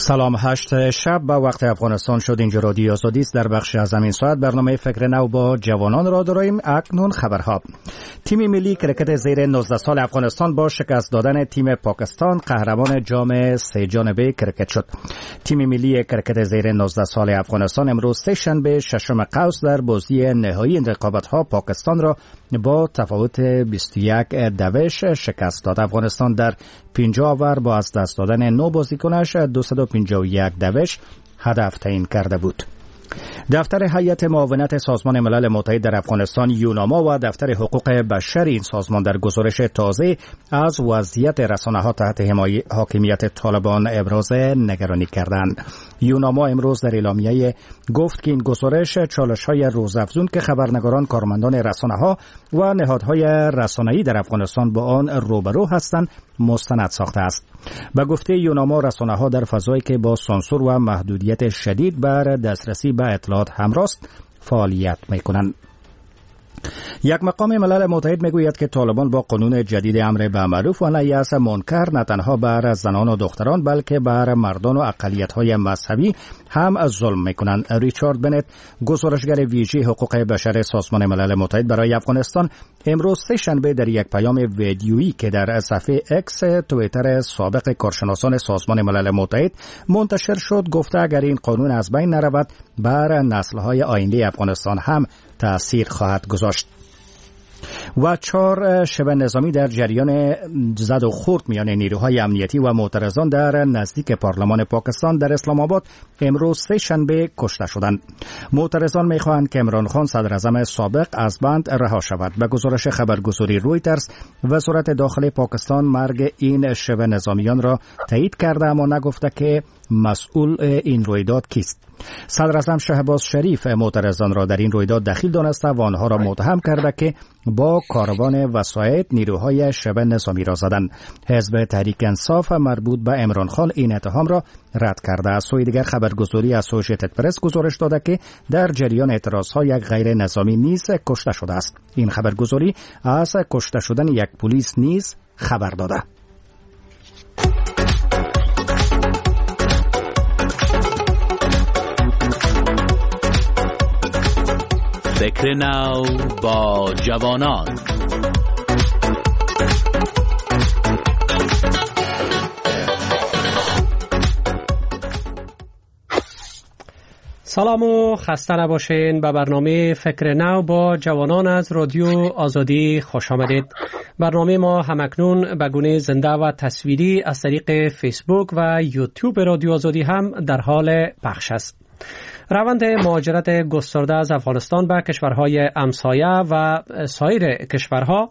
سلام، 8 شب به وقت افغانستان شد. اینجا رادیو آزادی است. در بخش از این ساعت برنامه فکر نو با جوانان را داریم. اکنون خبرها. تیم ملی کرکت زیر 19 سال افغانستان با شکست دادن تیم پاکستان قهرمان جام سه جانبه کرکت شد. تیم ملی کرکت زیر 19 سال افغانستان امروز سه شنبه ششم قوس در بازی نهایی این رقابت‌ها پاکستان را با تفاوت 21 دوش شکست داد. افغانستان در 50 اوور با از دست دادن 9 بازیکنش 251 دوش هدف تعیین کرده بود. دفتر هیئت معاونت سازمان ملل متحد در افغانستان یوناما و دفتر حقوق بشر این سازمان در گزارش تازه از وضعیت رسانه‌ها تحت حاکمیت طالبان ابراز نگرانی کردند. یوناما امروز در اعلامیه گفت که این گزارش چالش‌های روزافزون که خبرنگاران، کارمندان رسانه‌ها و نهادهای رسانه‌ای در افغانستان با آن روبرو هستند مستند ساخته است. به گفته یوناما، رسانه‌ها در فضایی که با سانسور و محدودیت شدید بر دسترسی به اطلاعات همراست فعالیت می‌کنند. یک مقام ملل متحد میگوید که طالبان با قانون جدید امر بالمعروف و نهی از منکر نه تنها بر زنان و دختران بلکه بر مردان و اقلیت‌های مذهبی هم ظلم میکنند. ریچارد بنت، گزارشگر ویژه حقوق بشر سازمان ملل متحد برای افغانستان، امروز سه شنبه در یک پیام ویدیویی که در صفحه اکس توییتر سابق کارشناسان سازمان ملل متحد منتشر شد گفته اگر این قانون از بین نرود بر نسل‌های آینده افغانستان هم تأثیر خواهد گذاشت. و 4 شبه نظامی در جریان زد و خورد میان نیروهای امنیتی و معترضان در نزدیک پارلمان پاکستان در اسلام آباد امروز سه شنبه کشته شدند. معترضان میخواهند که عمران خان صدر اعظم سابق از بند رها شود. به گزارش خبرگزاری رویترز، وزارت داخلی پاکستان مرگ این شبه نظامیان را تایید کرده اما نگفته که مسئول این رویداد کیست. صدر اعظم شهباز شریف معترضان را در این رویداد دخیل دانسته و آنها را متهم کرده که با کاروان وسایط نیروهای شبه نظامی را زدند. حزب تحریک انصاف مربوط به عمران خان این اتهام را رد کرده. از سوی دیگر خبرگزاری اسوسییتد پرس گزارش داده که در جریان اعتراضها یک غیر نظامی نیز کشته شده است. این خبرگزاری از کشته شدن یک پلیس نیز خبر داده. فکر نو با جوانان. سلام و خسته نباشین. به برنامه فکر نو با جوانان از رادیو آزادی خوش آمدید. برنامه ما همکنون به گونه زنده و تصویری از طریق فیسبوک و یوتیوب رادیو آزادی هم در حال پخش است. روند مهاجرت گسترده از افغانستان به کشورهای همسایه و سایر کشورها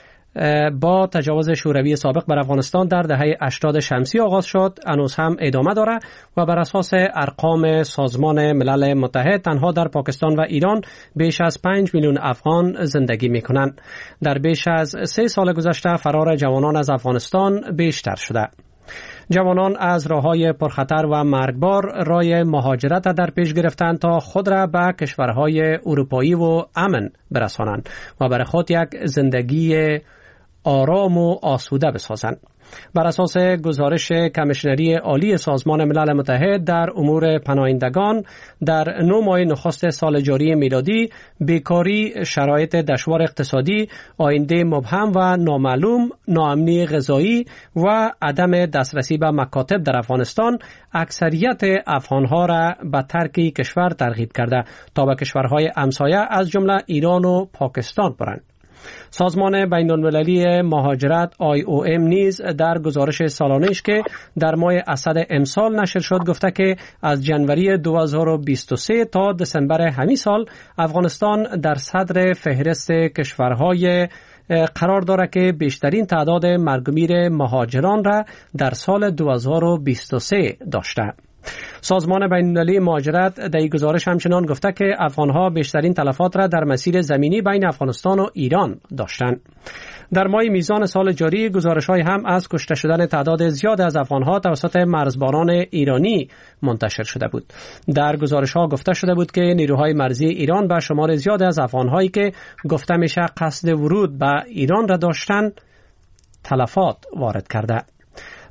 با تجاوز شوروی سابق بر افغانستان در دهه 80 شمسی آغاز شد. هنوز هم ادامه داره و بر اساس ارقام سازمان ملل متحد تنها در پاکستان و ایران بیش از 5 میلیون افغان زندگی میکنند. در بیش از 3 سال گذشته فرار جوانان از افغانستان بیشتر شده. جوانان از راه‌های پرخطر و مرگبار راه مهاجرت در پیش گرفتند تا خود را به کشورهای اروپایی و امن برسانند و برای خود یک زندگی آرام و آسوده بسازند. بر اساس گزارش کمیشنری عالی سازمان ملل متحد در امور پناهندگان، در 9 ماه نخست سال جاری میلادی بیکاری، شرایط دشوار اقتصادی، آینده مبهم و نامعلوم، ناامنی غذایی و عدم دسترسی به مکاتب در افغانستان اکثریت افغانها را به ترک کشور ترغیب کرده تا به کشورهای همسایه از جمله ایران و پاکستان برند. سازمان بین‌المللی مهاجرت IOM نیز در گزارش سالانه‌اش که در ماه اسد امسال نشر شد گفته که از جنوری 2023 تا دسامبر همین سال افغانستان در صدر فهرست کشورهای قرار دارد که بیشترین تعداد مرگ و میر مهاجران را در سال 2023 داشته. سازمان بین‌المللی مهاجرت در این گزارش همچنان گفته که افغانها بیشترین تلفات را در مسیر زمینی بین افغانستان و ایران داشتند. در ماه میزان سال جاری گزارش‌های هم از کشته شدن تعداد زیاد از افغانها توسط مرزبانان ایرانی منتشر شده بود. در گزارش‌ها گفته شده بود که نیروهای مرزی ایران به شمار زیاد از افغان‌هایی که گفته میشه قصد ورود به ایران را داشتند تلفات وارد کرده.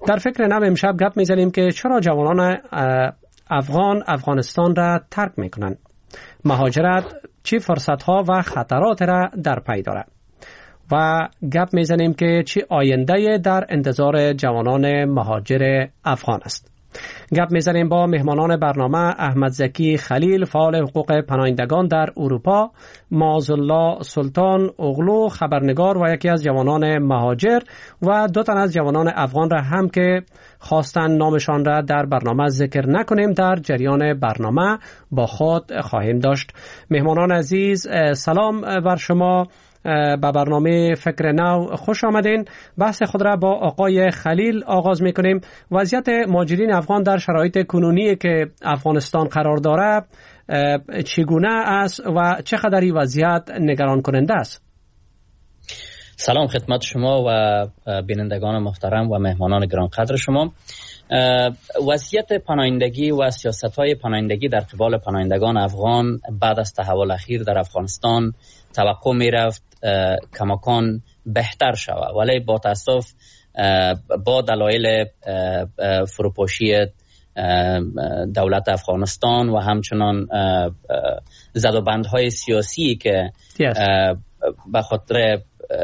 در فکر نو امشب گپ میزنیم که چرا جوانان افغان افغانستان را ترک میکنند. مهاجرت چه فرصت‌ها و خطرات را در پی دارد و گپ میزنیم که چه آینده در انتظار جوانان مهاجر افغان است. گپ میزنیم با مهمانان برنامه احمد زکی خلیل فعال حقوق پناهندگان در اروپا، معزالله سلطان اغلو خبرنگار و یکی از جوانان مهاجر و دو تن از جوانان افغان را هم که خواستن نامشان را در برنامه ذکر نکنیم در جریان برنامه با خود خواهیم داشت. مهمانان عزیز سلام بر شما، به برنامه فکر نو خوش آمدین. بحث خود را با آقای خلیل آغاز میکنیم. وضعیت مهاجرین افغان در شرایط کنونی که افغانستان قرار داره چگونه است و چقدر این وضعیت نگران کننده است؟ سلام خدمت شما و بینندگان محترم و مهمانان گرانقدر شما. وضعیت پناهندگی و سیاست‌های پناهندگی در قبال پناهندگان افغان بعد از تحول اخیر در افغانستان توقع می‌رفت کماکان بهتر شود، ولی با تأسف با دلایل فروپاشی دولت افغانستان و همچنان زدوبندهای سیاسی که به خاطر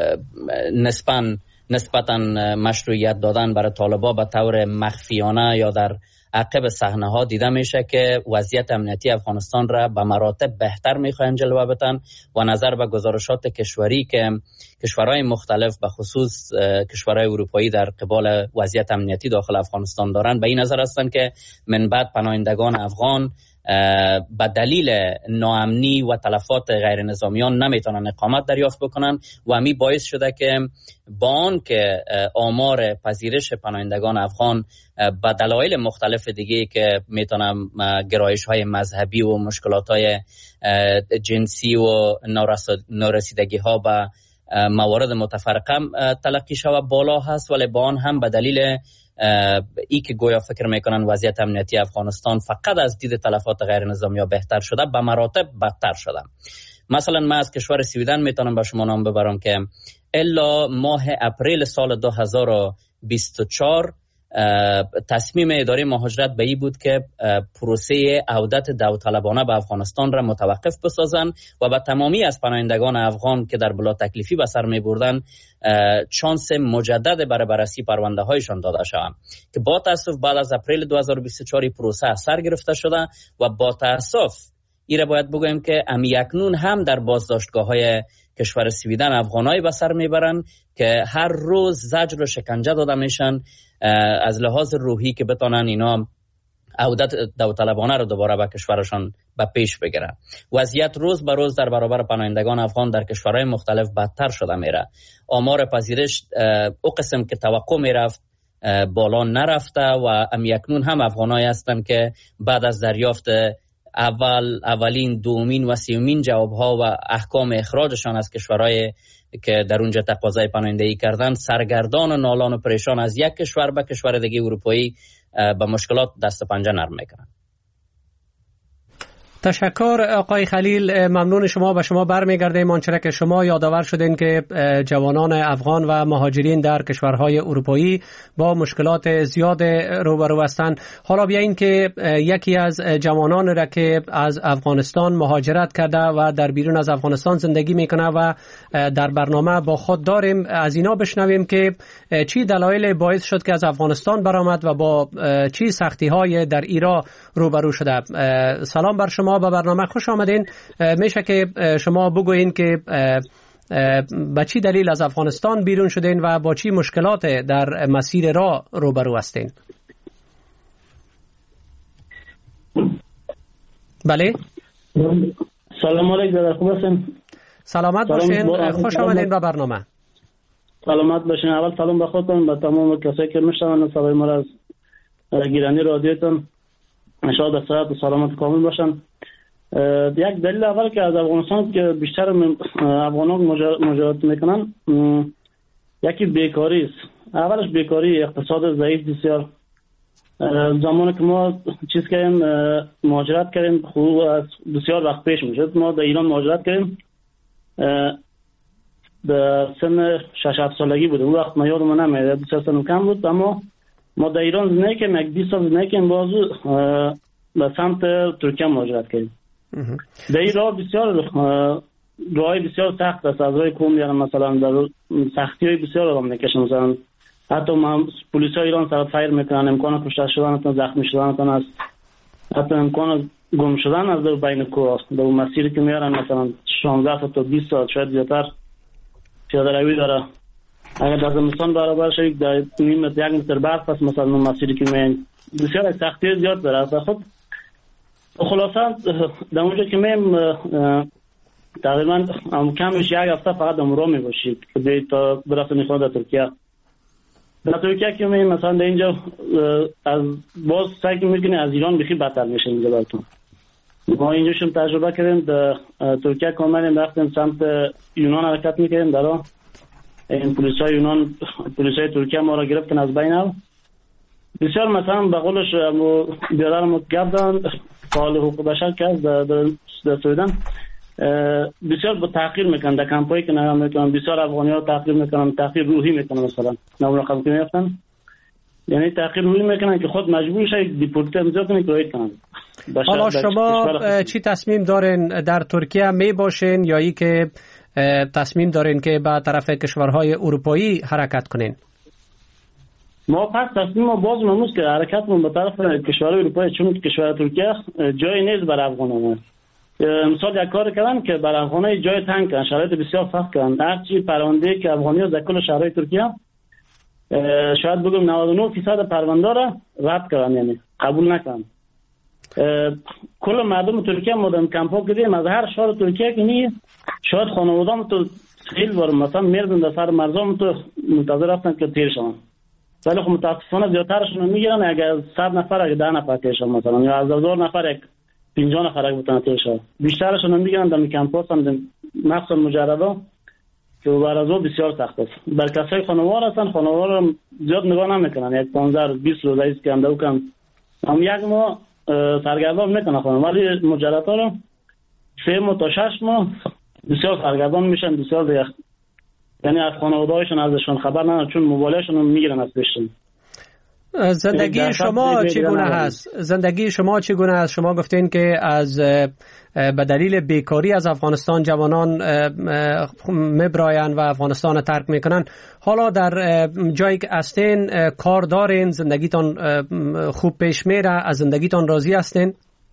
نسبتاً مشروعیت دادن برای طالبان به طور مخفیانه یا در عقب صحنه ها دیده میشه که وضعیت امنیتی افغانستان را به مراتب بهتر میخواین جلوه بدن و نظر به گزارشات کشوری که کشورهای مختلف به خصوص کشورهای اروپایی در قبال وضعیت امنیتی داخل افغانستان دارن به این نظر هستند که من بعد پناهندگان افغان به دلیل ناامنی و تلفات غیر نظامیان نمیتونن اقامت دریافت بکنن و همی باعث شده که با آن که آمار پذیرش پناهندگان افغان به دلایل مختلف دیگه که میتونن گرایش های مذهبی و مشکلات های جنسی و نارسیدگی ها به موارد متفرقه تلقی شده بالا هست، ولی با آن هم به دلیل ای که گویا فکر میکنن وضعیت امنیتی افغانستان فقط از دید تلفات غیر نظامی ها بهتر شده، به مراتب بدتر شده. مثلا من از کشور سویدن میتونم به شما نام ببرم که الا ماه اپریل سال 2024 تصمیم اداره مهاجرت به این بود که پروسه عودت داوطلبانه به افغانستان را متوقف بسازن و به تمامی از پناهندگان افغان که در بلا تکلیفی به سر می بردن چانس مجدد برای بررسی پرونده هایشان داده شود که با تاسف بعد از اپریل 2024 پروسه سر گرفته شده و با تاسف ایره باید بگویم که اکنون هم در بازداشتگاه های کشور سویدن افغانایی به سر میبرن که هر روز زجر و شکنجه داده میشن از لحاظ روحی که بتونن اینا عودت داوطلبانه رو دوباره به کشورشان به پیش بگیرن. وضعیت روز به روز در برابر پناهندگان افغان در کشورهای مختلف بدتر شده میره. آمار پذیرش او قسم که توقع میرفت بالا نرفته و اکنون هم افغانایی هستن که بعد از دریافت اولین، دومین و سیومین جوابها و احکام اخراجشان از کشورهای که در اونجا تقاضای پناهندگی کردن سرگردان و نالان و پریشان از یک کشور به کشور دیگه اروپایی به مشکلات دست پنجه نرم میکنن. تشکر آقای خلیل، ممنون شما. به شما برمیگردیم آنچه که شما یادآور شدین که جوانان افغان و مهاجرین در کشورهای اروپایی با مشکلات زیاد روبرو هستند. حالا بیایید که یکی از جوانان را که از افغانستان مهاجرت کرده و در بیرون از افغانستان زندگی میکنه و در برنامه با خود داریم، از اینا بشنویم که چی دلایل باعث شد که از افغانستان برآمد و با چی سختی های در ایران روبرو شده. سلام بر شما، به برنامه خوش آمدین. میشه که شما بگوین که با چی دلیل از افغانستان بیرون شدین و با چی مشکلات در مسیر راه روبرو هستین؟ بله. سلام علیکم، خوب هستین؟ سلامت باشین، خوش آمدین به برنامه. سلامت باشین. اول سلام به خودتون، به تمام کسایی که میشنون صدای ما را از گیرانی رادیوتون. انشاءالله به صحت و سلامت کامل باشن. یک دلیل اول که از افغانستان که بیشتر افغانان مهاجرت میکنن یکی بیکاری است. اولش بیکاری، اقتصاد ضعیف بسیار. زمانی که ما چیز کردیم مهاجرت کردیم خوب از بسیار وقت پیش میشه. ما در ایران مهاجرت کردیم در سن 6-7 سالگی بود. اون وقت من یادم نمیاد، بسیار سنم کم بود، اما ما در ایران زندگی کردیم، یک 20 سال زندگی کردیم، باز به سمت ترکیه مهاجرت کردیم. در این راه بسیار راهی بسیار سخت است، از راه کوم یعنی مثلا در سختی های بسیار آدم میکشن، مثلا حتی پلیس های ایران سرت فایر میکنن، امکان کشته شدن، زخمی شدن است، حتی امکان گم شدن از در بین کوه است. در مسیری که میارن مثلا 16 تا 20 ساعت شاید زیادتر پیاده روی داره. اگر در زمستان برابر شد در نیم متر 1 متر برف است، مثلا اون مسیری که میان بسیار سختی زیاد داره. از خود خلاصا در اونجا که میم تقریبا کمش 1 هفته فقط امرو میباشید که تا برسونی خود در ترکیه. در ترکیه که میم مثلا در اینجا از باز سعی میکنه از ایران بخی بدتر میشه اینجا براتون. ما اینجا شم تجربه کردیم، در ترکیه کاملا رفتیم سمت یونان حرکت میکردیم، در این پلیسای یونان، پلیسای ترکیه ما را گرفتن از بین. بسیار مثلا به قولش بیادرم گفتن فعال حقوق بشر که از در سویدن بسیار با تحقیر میکنن، در کمپایی که نگاه میکنن بسیار افغانی ها تحقیر میکنن، تحقیر روحی میکنن، مثلا نمون رقم که میفتن یعنی تحقیر روحی میکنن که خود مجبور شاید دیپورت امضا کنن که روید کنن. حالا شما چی تصمیم دارین در ترکیه می باشین یا ای که تصمیم دارین که به طرف کشورهای اروپایی حرکت کنین؟ ما پس تصمیم ما باز مموز که حرکتمون به طرف کشورهای اروپایی، چون کشور ترکیه جای نیست برای افغانان. مثال یک کار کردن که برای افغانای جای تنگ کردن، شرایط بسیار سخت کردن. هرچی پرونده که افغانی‌ها در کل شهرهای ترکیه شاید بگم 99% پرونده را رد کردن، یعنی قبول نکردن. کل مردم ترکیه مدام کمپا کردیم از هر شهر ترکیه که نی شاید خانواده‌ام تو خیلی بار مثلا میردن در سر مرزام تو منتظر رفتن که تیر شون، ولی خب متاسفانه زیادترشون میگیرن. اگر 100 نفر اگه 10 نفر تیر شون مثلا یا از 1000 نفر 50 نفر اگه بتونن تیر شون، بیشترشون میگیرن در کمپاس هم مخصوصا مجردا که برازو بسیار سخت است. بر کسای خانوار هستن، خانوار هم زیاد نگاه نمیکنن، یک 15-20 روز است که هم دوکم هم یک ما سرگردان میکنن خانم، ولی مجردها رو 3 ماه تا 6 ماه بسیار سرگردان میشن، بسیار دیگه یعنی از خانواده‌هاشون ازشون خبر ندارن چون موبایلشون رو میگیرن از پیششون. زندگی شما چگونه هست؟ زندگی شما چگونه است؟ شما گفتین که از به دلیل بیکاری از افغانستان جوانان میبراین و افغانستان ترک میکنن. حالا در جایی که هستین کار دارین؟ زندگیتان خوب پیش میره؟ از زندگیتان راضی هستین؟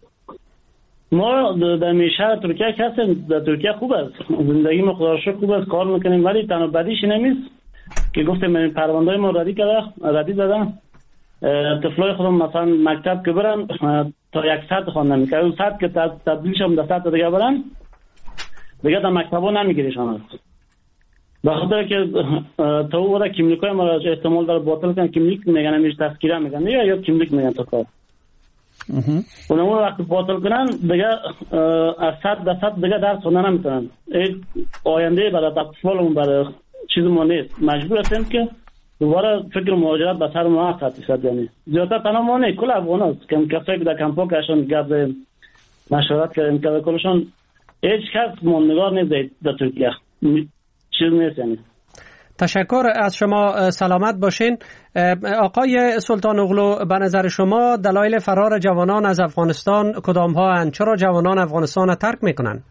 ما در شهر ترکیه که هستیم، در ترکیه خوب است، زندگی ما خدا را شکر خوب است، کار میکنیم، ولی تنها بدیش نمیست که گفتیم این پرونده‌های ما ردی دادن. طفلای خودم مثلا مکتب که برن تا 100 خواندن میکنن، اون 100 که تبدیل شدن به 100 دیگه برن دیگه در مکتبا نمیگیریشان است. به خاطر که تا او وقت کیمیکای ما را احتمال داره باطل کنن، کیمیک میگن همیشه تذکیره میگن یا کیمیک میگن تا کار. اونم وقتی باطل کنن دیگه از 100% دیگه درس خوندن نمیتونن. آینده برای اطفالمون برای چیز ما نیست، مجبور هستیم که دوباره فکر مهاجرت به سر ما هست. یعنی زیادتر تنها ما نه، کل افغان هست که کسایی که در کمپا کشون گرد مشورت کردیم که کلشون هیچ کس ماندگار نیست در ترکیه، چیز نیست. یعنی تشکر از شما، سلامت باشین. آقای سلطان اغلو، به نظر شما دلایل فرار جوانان از افغانستان کدام ها هستند؟ چرا جوانان افغانستان را ترک میکنن؟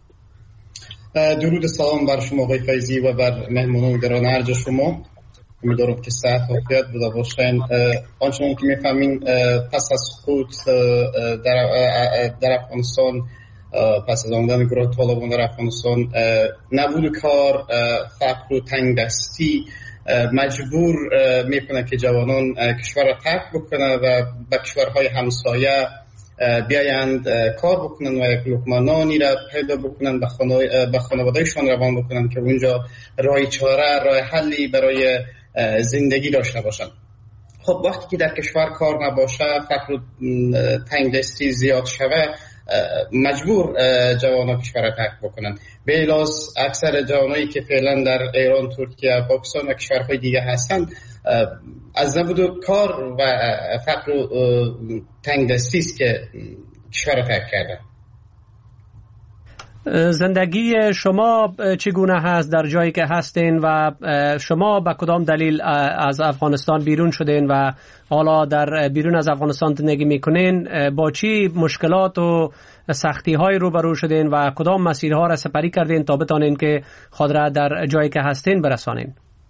درود سلام بر شما آقای فیضی و بر مهمانان گران ارج شما. امیدوارم که صحت و عافیت بوده باشین. آنچنان که میفهمین پس از خود در افغانستان، پس از آمدن گروه طالبان در افغانستان، نبود کار، فقر و تنگ دستی مجبور میکنه که جوانان کشور را ترک بکنه و به کشورهای همسایه بیایند کار بکنن و یک لقمه نانی را پیدا بکنن، به خانوادهشان روان بکنن که اونجا راه چاره، راه حلی برای زندگی داشته باشن. خب وقتی که در کشور کار نباشه، فقر و تنگ دستی زیاد شوه، مجبور جوانان کشور را ترک بکنن. به علاوه اکثر جوانایی که فعلا در ایران، ترکیه، پاکستان و کشورهای دیگه هستند از نبود کار و فقر و تنگ دستی است که کشور را ترک کردن. زندگی شما چگونه هست در جایی که هستین و شما به کدام دلیل از افغانستان بیرون شدین و حالا در بیرون از افغانستان زندگی میکنین؟ با چی مشکلات و سختی های روبرو شدین و کدام مسیرها را سپری کردین تا بتانین که خود را در جایی که هستین برسانین؟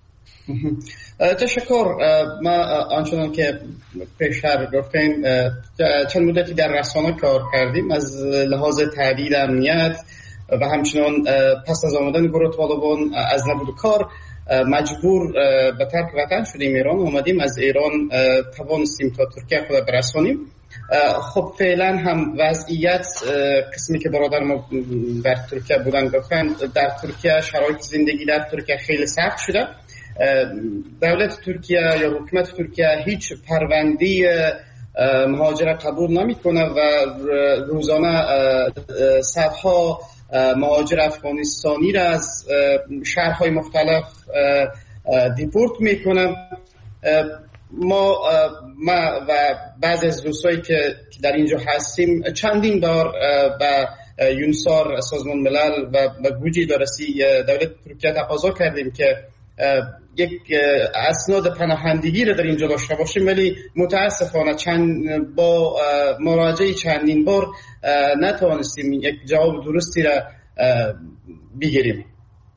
تشکر. ما آنچنان که پیشتر گفتین چند مدتی در رسانه کار کردیم. از لحاظ تهدید امنیت و همچنان پس از آمدن گروه طالبان از نبود کار مجبور به ترک وطن شدیم. ایران اومدیم، از ایران توانستیم تا ترکیه خود برسانیم. خب فعلا هم وضعیت قسمی که برادر ما در ترکیه بودن گفتن، در ترکیه شرایط زندگی در ترکیه خیلی سخت شده. دولت ترکیه یا حکومت ترکیه هیچ پرونده‌ای مهاجرت قبول نمیکنه و روزانه صدها مهاجر افغانستانی را از شهرهای مختلف دیپورت میکنه. ما و بعضی از دوستایی که در اینجا هستیم چندین بار به یونسار، سازمان ملل و به گوجه دارسی دولت ترکیه تقاضا کردیم که یک اسناد پناهندگی را در اینجا داشته باشیم، ولی متاسفانه با مراجعه چندین بار نتوانستیم یک جواب درستی را بگیریم.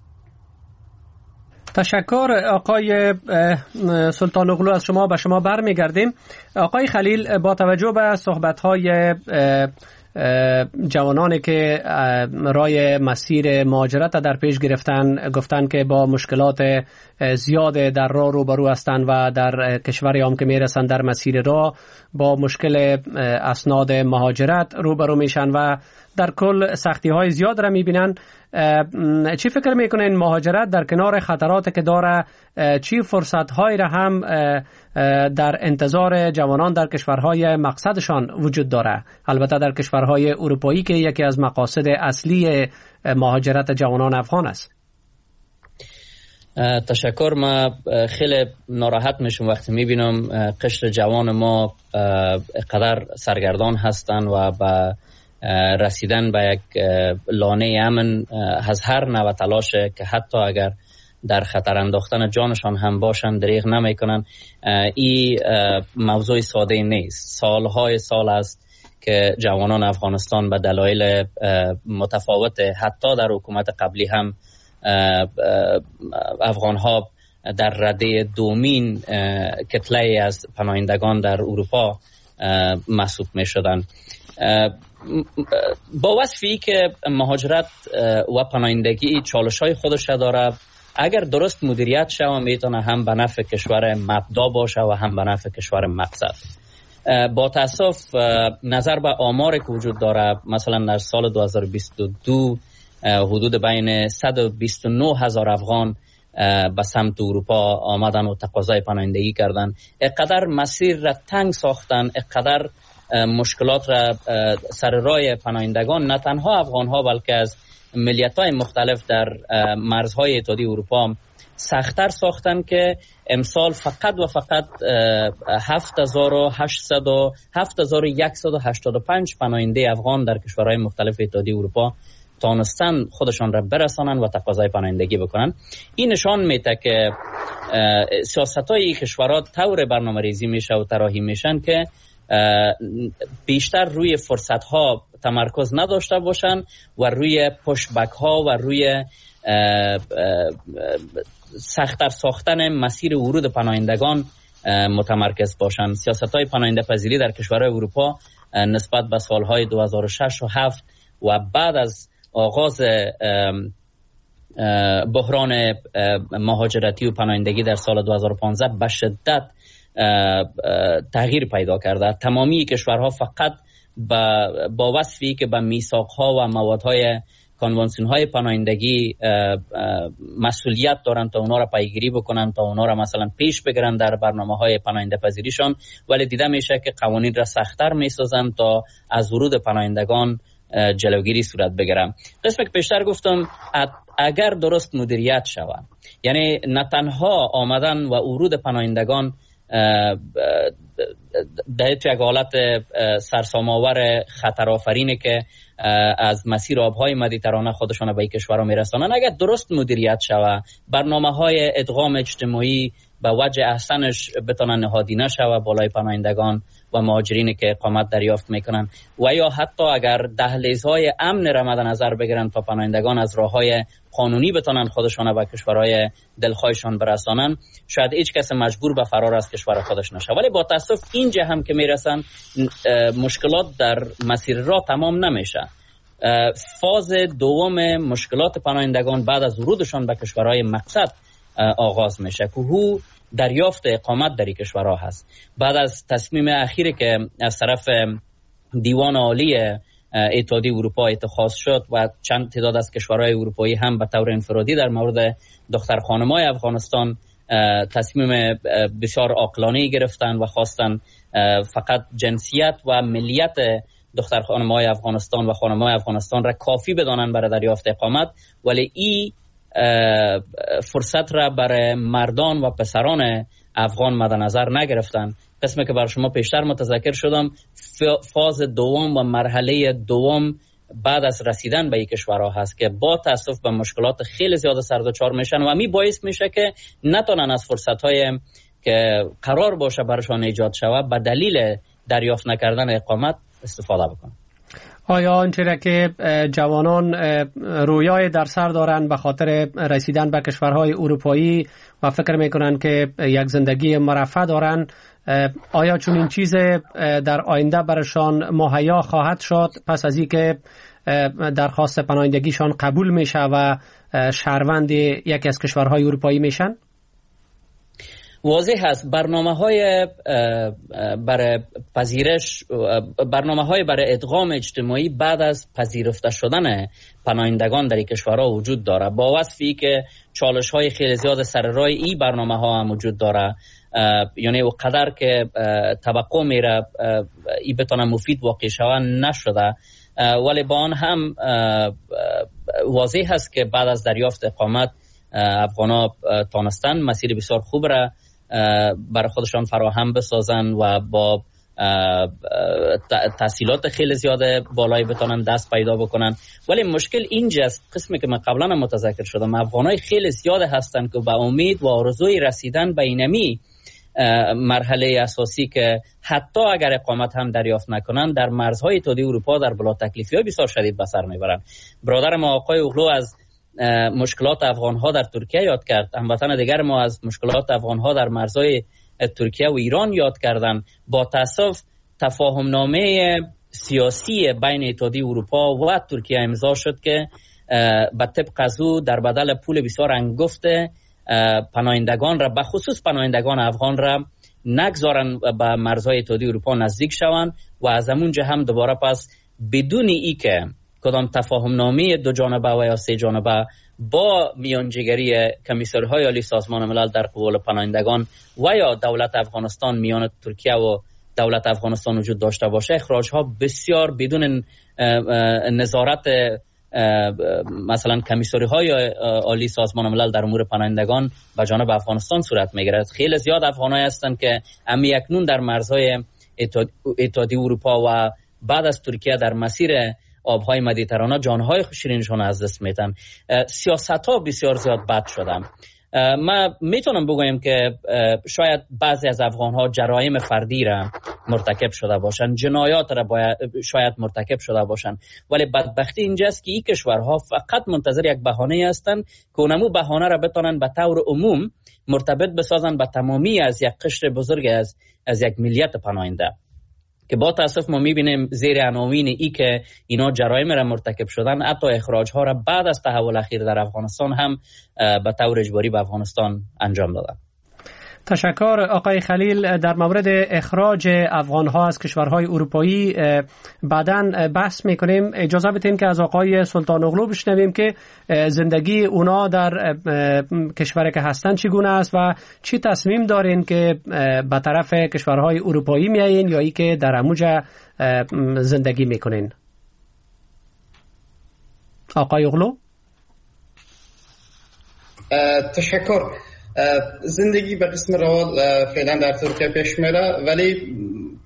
تشکر آقای سلطان اغلو. از شما به شما برمیگردیم. آقای خلیل، با توجه به صحبت‌های جوانانی که رای مسیر مهاجرت در پیش گفتن که با مشکلات زیاد در راه روبرو هستند و در کشوری هم که میرسن در مسیر راه با مشکل اسناد مهاجرت روبرو میشن و در کل سختی های زیاد را میبینن. چی فکر میکنین مهاجرت در کنار خطرات که داره چی فرصت های را هم در انتظار جوانان در کشورهای مقصدشان وجود داره، البته در کشورهای اروپایی که یکی از مقاصد اصلی مهاجرت جوانان افغان است؟ تشکر. ما خیلی ناراحت میشم وقتی میبینم قشر جوان ما قدر سرگردان هستن و به رسیدن به یک لانه امن از هر نوع تلاشه که حتی اگر در خطر انداختن جانشان هم باشن دریغ نمیکنن. این موضوع ساده نیست. سالهای سال است که جوانان افغانستان به دلایل متفاوت، حتی در حکومت قبلی هم افغانها در رده دومین کتله از پناهندگان در اروپا محسوب می شدن. با وصفی که مهاجرت و پناهندگی چالش‌های خودش داره، اگر درست مدیریت شود میتونه هم به نفع کشور مبدا باشه و هم به نفع کشور مقصد. با تاسف نظر به آماری که وجود داره، مثلا در سال 2022 حدود بین 129,000 افغان به سمت اروپا آمدن و تقاضای پناهندگی کردن. اقدر مسیر را تنگ ساختن، اقدر مشکلات را سر راه پناهندگان نه تنها افغانها بلکه از ملیت‌های مختلف در مرزهای اتحادیه اروپا سخت‌تر ساختن که امسال فقط و فقط 7,185 پناهنده افغان در کشورهای مختلف اتحادیه اروپا تانستن خودشان را برسانن و تقاضای پناهندگی بکنن. این نشان میده که سیاست‌های کشورها طور برنامه‌ریزی میشه و طراحی میشن که بیشتر روی فرصت‌ها تمرکز نداشته باشن و روی پشبک ها و روی سخت‌تر ساختن مسیر ورود پناهندگان متمرکز باشن. سیاست‌های پناهنده پذیری در کشورهای اروپا نسبت به سالهای 2006 و 2007 و بعد از آغاز بحران مهاجرتی و پناهندگی در سال 2015 به شدت تغییر پیدا کرده. تمامی کشورها فقط با وصفی که به میثاق‌ها و موادهای کنوانسیون‌های پناهندگی مسئولیت دارن تا اونا را پیگیری بکنن، تا اونا را مثلا پیش بگیرن در برنامه‌های پناهنده پذیریشان، ولی دیده میشه که قوانین را سخت‌تر میسازن تا از ورود پناهندگان جلوگیری صورت بگیره. قسمی که پیشتر گفتم اگر درست مدیریت شود، یعنی نه تنها آمدن و ورود پناهندگان توی یک حالت سرسام‌آور خطرآفرینه که از مسیر آبهای مدیترانه خودشان به کشورها میرسانن. اگر درست مدیریت شود، برنامه‌های ادغام اجتماعی به وجه احسنش بتونن نهادینه شود بالای پناهندگان و مهاجرینی که اقامت دریافت میکنن، و یا حتی اگر دهلیزهای امن را مد نظر بگیرن تا پناهندگان از راههای قانونی بتونن خودشان به کشورهای دلخواهشان برسانن، شاید هیچ کس مجبور به فرار از کشور خودش نشه. ولی با تاسف اینجا هم که میرسن مشکلات در مسیر راه تمام نمیشه. فاز دوم مشکلات پناهندگان بعد از ورودشان به کشورهای مقصد آغاز میشه که هو دریافت اقامت در این کشورها هست. بعد از تصمیم اخیری که از طرف دیوان عالی اتحادیه اروپا اتخاذ شد و چند تعداد از کشورهای اروپایی هم به طور انفرادی در مورد دختر خانم‌های افغانستان تصمیم بسیار عاقلانه‌ای گرفتن و خواستن فقط جنسیت و ملیت دختر خانم‌های افغانستان و خانم‌های افغانستان را کافی بدانند برای دریافت اقامت، ولی این فرصت را برای مردان و پسران افغان مد نظر نگرفتن. قسمی که بر شما پیشتر متذکر شدم، فاز دوم و مرحله دوم بعد از رسیدن به این کشورها هست که با تاسف به مشکلات خیلی زیاد سردوچار میشن و می باعث میشه که نتونن از فرصت‌های که قرار باشه برشان ایجاد شود به دلیل دریافت نکردن اقامت استفاده بکنن. آیا آنچه که جوانان رویای در سر دارند به خاطر رسیدن به کشورهای اروپایی و فکر میکنن که یک زندگی مرفه دارند، آیا چون این چیز در آینده برشان مهیا خواهد شد پس از اینکه درخواست پناهندگیشان قبول میشه و شهروند یکی از کشورهای اروپایی میشن؟ واضح هست برنامه‌های برای پذیرش، برنامه‌های برای ادغام اجتماعی بعد از پذیرفته شدن پناهندگان در این کشورها وجود داره، با وصفی که چالش‌های خیلی زیاد سر راه این برنامه‌ها هم وجود داره. یعنی او قدر که توقع میره این بتونه مفید واقع شود نشده، ولی با آن هم واضح هست که بعد از دریافت اقامت افغان‌ها تانستن مسیر بسیار خوب را برای خودشان فراهم بسازن و با تحصیلات خیلی زیاده بالایی بتونن دست پیدا بکنن. ولی مشکل اینجاست، قسمی که من قبلا متذکر شدم، افغانای خیلی زیاده هستن که با امید و آرزوی رسیدن به اینمی مرحله اساسی که حتی اگر اقامت هم دریافت نکنن در مرزهای اتحادیه اروپا در بلا تکلیفی‌های بسیار شدید به سر میبرن. برادر ما آقای اغلو از مشکلات افغان‌ها در ترکیه یاد کرد، هموطن دیگر ما از مشکلات افغان‌ها در مرزهای ترکیه و ایران یاد کردن. با تاسف تفاهمنامه سیاسی بین اتحادیه اروپا و ترکیه امضا شد که به طبق از او در بدل پول بسیار انگفت پناهندگان را، به خصوص پناهندگان افغان را نگذارن به مرزهای اتحادیه اروپا نزدیک شوند و از همونجا هم دوباره پس بدون ای که کدام تفاهمنامه دو جانبه و یا سه جانبه با میانجیگری کمیسرهای عالی سازمان ملل در قبول پناهندگان و یا دولت افغانستان میان ترکیه و دولت افغانستان وجود داشته باشه، اخراج‌ها بسیار بدون نظارت مثلا کمیسرهای عالی سازمان ملل در امور پناهندگان به جانب افغانستان صورت میگیرد. خیلی زیاد افغانایی هستند که امی اکنون در مرزهای اتحادیه اروپا و بعد از ترکیه در مسیر آبهای مدیترانه جانهای شیرینشون از دست میدن. سیاست‌ها بسیار زیاد بد شدن. ما میتونم بگویم که شاید بعضی از افغان‌ها جرایم فردی را مرتکب شده باشند، جنایات را شاید مرتکب شده باشند، ولی بدبختی اینجاست که این کشورها فقط منتظر یک بهانه هستند که اونمو بهانه را بتونن به طور عموم مرتبط بسازن به تمامی از یک قشر بزرگ از یک ملیت پناهنده، که با تاسف ما میبینیم زیر عناوین ای که اینا جرایم را مرتکب شدن، حتی اخراج ها را بعد از تحول اخیر در افغانستان هم به طور اجباری به افغانستان انجام دادن. تشکر آقای خلیل. در مورد اخراج افغان‌ها از کشورهای اروپایی بعداً بحث می‌کنیم. اجازه بدین که از آقای سلطان اغلو بشنویم که زندگی اونا در کشوری که هستن چگونه است و چی تصمیم دارین که به طرف کشورهای اروپایی میایین یا ای که در اموجه زندگی میکنین. آقای اغلو. تشکر. زندگی به قسم روال فعلا در ترکیه پیش میره، ولی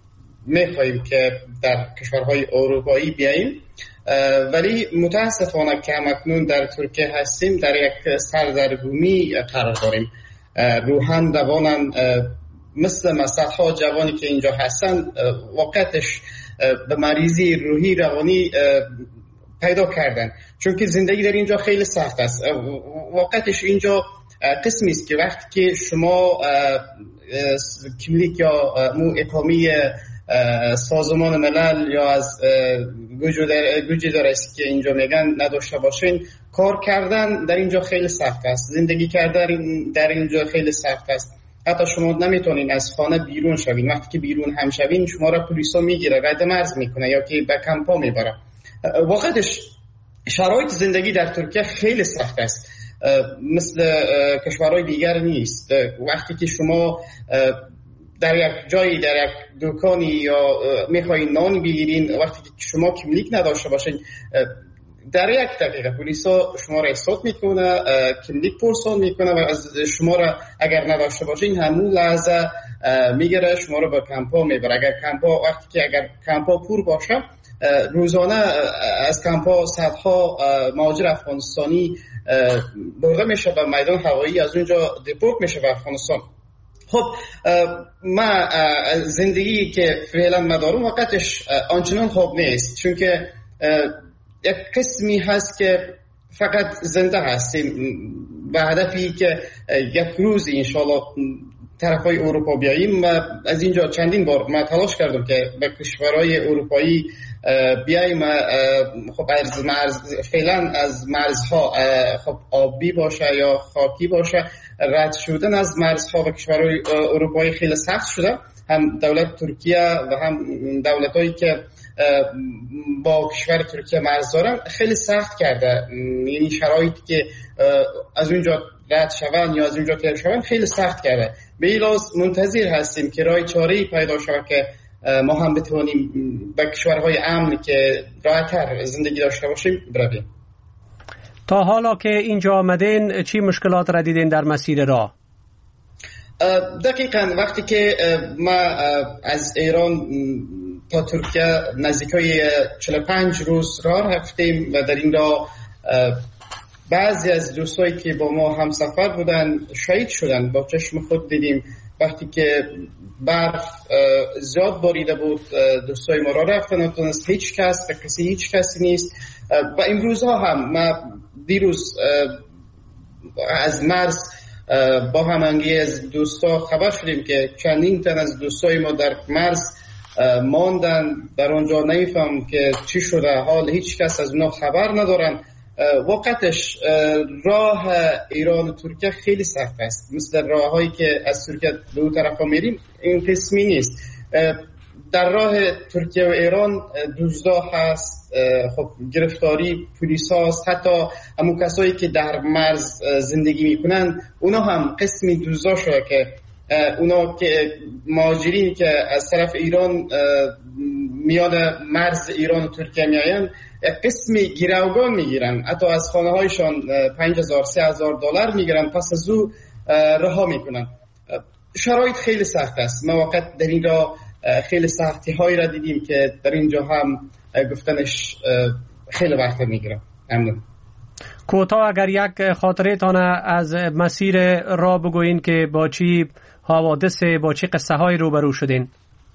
میخواهیم که در کشورهای اروپایی بیاییم، ولی متاسفانه که همکنون در ترکیه هستیم در یک سردرگمی قرار داریم. روحان دوانن مثل صدها جوانی که اینجا هستن واقعتش به مریضی روحی روانی پیدا کردن، چون که زندگی در اینجا خیلی سخت است. واقعتش اینجا قسمی است که وقتی که شما کلیک یا اقامی سازمان ملل یا از گوجه‌دارست که اینجا میگن نداشته باشین، کار کردن در اینجا خیلی سخت است، زندگی کردن در اینجا خیلی سخت است. حتی شما نمیتونین از خانه بیرون شوین. وقتی که بیرون هم شوین شما را پلیسا میگیره، رد مرز میکنه یا که به کمپا میبره. واقعاش شرایط زندگی در ترکیه خیلی سخت است، مثل کشورهای دیگر نیست. وقتی که شما در یک جایی در یک دکانی یا میخواین نان بگیرین، وقتی که شما کملیک نداشته باشین در یک دقیقه پلیسا شما را احساس میکنه، کملیک پرسان میکنه و از شما را اگر نداشته باشین همون لحظه میگیره شما را به کمپا میبره. اگر کمپا پر باشه، روزانه از کمپا صدها مهاجر افغانستانی برده میشه به میدان هوایی، از اونجا دیپورت میشه به افغانستان. خب ما زندگی که فعلا ما دارم واقعتش آنچنان خوب نیست، چون که یک قسمی هست که فقط زنده هستیم به هدفی که یک روز انشالله طرفای اروپا بیاییم. از اینجا چندین بار من تلاش کردم که به کشورهای اروپایی بیاییم. خب فعلا از مرزها خب آبی باشه یا خاکی باشه، رد شدن از مرزها به کشورهای اروپایی خیلی سخت شده. هم دولت ترکیه و هم دولتایی که با کشور ترکیه مرز دارن خیلی سخت کرده، یعنی شرایطی که از اونجا رد شوند یا از اونجا تیر شوند خیلی سخت کرده. به این لحاظ منتظر هستیم که راه چاره‌ای پیدا شود که ما هم بتونیم به کشورهای امن که راحت‌تر زندگی داشته باشیم برویم. تا حالا که اینجا آمدین چی مشکلات را دیدین در مسیر راه؟ دقیقاً وقتی که ما از ایران تا ترکیه نزدیکای 45 روز راه رفتیم و در این راه بعضی از دوستایی که با ما همسفر بودن شهید شدن. با چشم خود دیدیم وقتی که برف زیاد باریده بود، دوستای ما را رفتن، نتونست هیچ کسی نیست. و امروز ها هم ما دیروز از مرز با همانگی از دوستا خبر شدیم که چندین تن از دوستای ما در مرز ماندن، در اونجا نمیفهم که چی شده، حال هیچ کس از اونا خبر ندارن. واقعتش راه ایران و ترکیه خیلی سخت است، مثل راه هایی که از ترکیه دو طرفا میریم این قسمی نیست. در راه ترکیه و ایران دزدا هست، خب گرفتاری پلیس هست، حتی همون کسایی که در مرز زندگی میکنن اونا هم قسمی دزدا شده که اونا که مهاجرین که از طرف ایران میاد مرز ایران و ترکیه میاین قسمی گروگان میگیرن، حتی از خانه هایشان 5000 3000 دلار میگیرن، پس از او رها میکنن. شرایط خیلی سخت است. ما وقت در اینجا خیلی سختی هایی را دیدیم که در اینجا هم گفتنش خیلی وقت میگیره. ممنون. کوتاه اگر یک خاطره تان از مسیر راه بگوین که با چی حوادث با چی قصه های روبرو شدین؟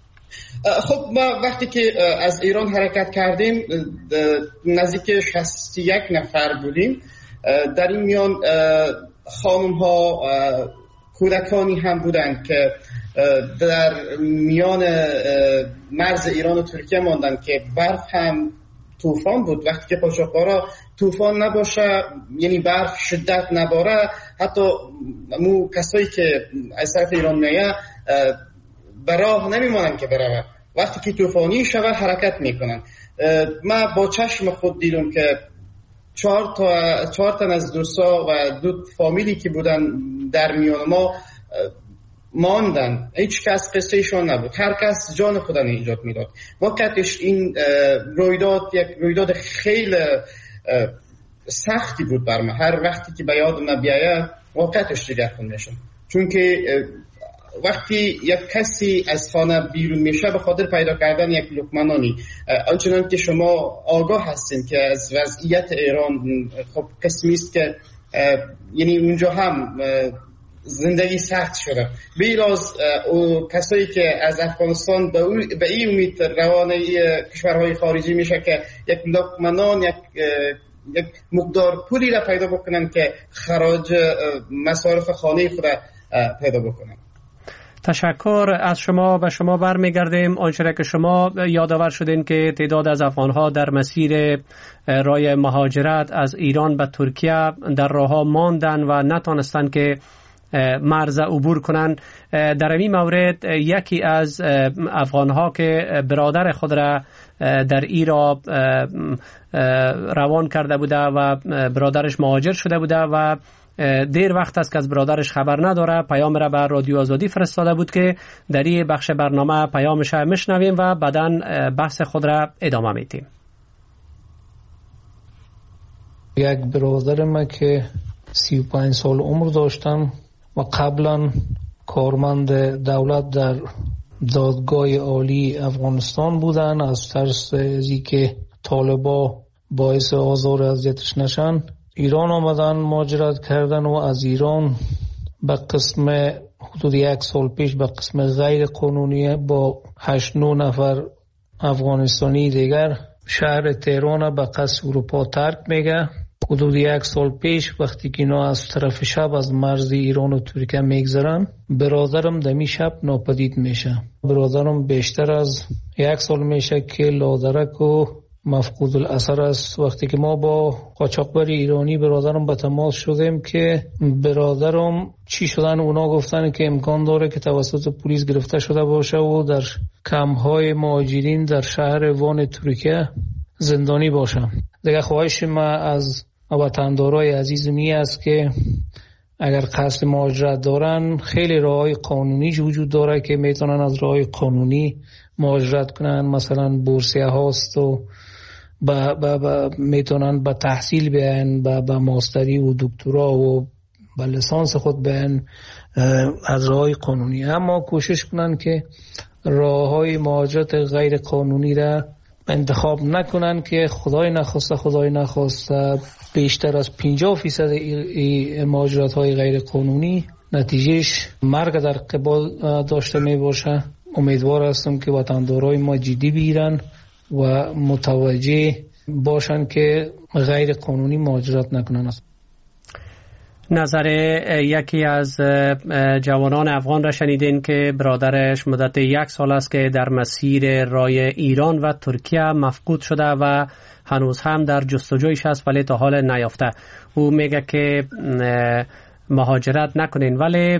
خب ما وقتی که از ایران حرکت کردیم نزدیک 61 نفر بودیم. در این میان خانم ها کودکانی هم بودن که در میان مرز ایران و ترکیه ماندن که برف هم طوفان بود. وقتی که قاچاقبرا طوفان نباشه، یعنی برف شدت نباره، حتی مو کسایی که از طرف ایران میایه براه نمیمانن که بروه. وقتی که طوفانی شود حرکت میکنن. ما با چشم خود دیدم که 4 تن از دوستا و 2 فامیلی که بودن در میان ما ماندن. هیچ کس قصه شان نبود، هر کس جان خودن ایجاد میداد. واقعتش این رویداد یک رویداد خیلی سختی بود بر من. هر وقتی که به یادم بیاید واقعتش دیگه خون میشم، چون که وقتی یک کسی از خانه بیرون میشه به خاطر پیدا کردن یک لقمه نانی، آنچنان که شما آگاه هستین که از وضعیت ایران خب قسمی است که یعنی اونجا هم زندگی سخت شده. بیلاز کسایی که از افغانستان به این امید روانه کشورهای خارجی میشه که یک لقمه نان، یک مقدار پولی را پیدا بکنن که خراج مصارف خانه خود پیدا بکنن. تشکر از شما. به شما برمیگردیم. آنچه که شما یادآور شدین که تعداد از افغانها در مسیر راه مهاجرت از ایران به ترکیه در راهها ماندن و نتونستن که مرز عبور کنند. در این مورد یکی از افغانها که برادر خود را در ایران روان کرده بوده و برادرش مهاجر شده بوده و دیر وقت است که از برادرش خبر نداره، پیام را به رادیو آزادی فرستاده بود که در این بخش برنامه پیامش را میشنویم و بعداً بحث خود را ادامه میدیم. یک برادر ما که 35 سال عمر داشتم و قبلا کارمند دولت در دادگاه عالی افغانستان بودن، از ترس ازی که طالبا باعث آزار اذیتش نشن ایران آمدن، مهاجرت کردن و از ایران به قسم حدود 1 سال پیش به قسم غیر قانونی با 8-9 نفر افغانستانی دیگر شهر تهران به قصد اروپا ترک میگه. حدود 1 سال پیش وقتی که اینا از طرف شب از مرز ایران و ترکیه میگذرن، برادرم دمی شب ناپدید میشه. برادرم بیشتر از 1 سال میشه که لادرک و مفقود الاثر است. وقتی که ما با قاچاقبر ایرانی برادرم به تماس شدیم که برادرم چی شدن، اونا گفتن که امکان داره که توسط پلیس گرفته شده باشه و در کمپ‌های مهاجرین در شهر وان ترکیه زندانی باشه. دیگه خواهش ما از وطندارای عزیز می است که اگر قصد مهاجرت دارن، خیلی راههای قانونی وجود داره که میتونن از راههای قانونی مهاجرت کنن. مثلا بورسیه هاست و میتونن به تحصیل بیان، به ماستری و دکترا و به لیسانس خود بیان از راههای قانونی. اما کوشش کنن که راههای مهاجرت غیر قانونی را انتخاب نکنن که خدای نخواسته بیشتر از 50% مهاجرت های غیر قانونی نتیجهش مرگ در قبال داشته می باشه. امیدوار هستم که وطندارای ما جدی بگیرن و متوجه باشن که غیر قانونی مهاجرت نکنن. نظر یکی از جوانان افغان را شنیدین که برادرش مدت 1 سال است که در مسیر راه ایران و ترکیه مفقود شده و هنوز هم در جستجویش است ولی تا حال نیافته. او میگه که مهاجرت نکنین، ولی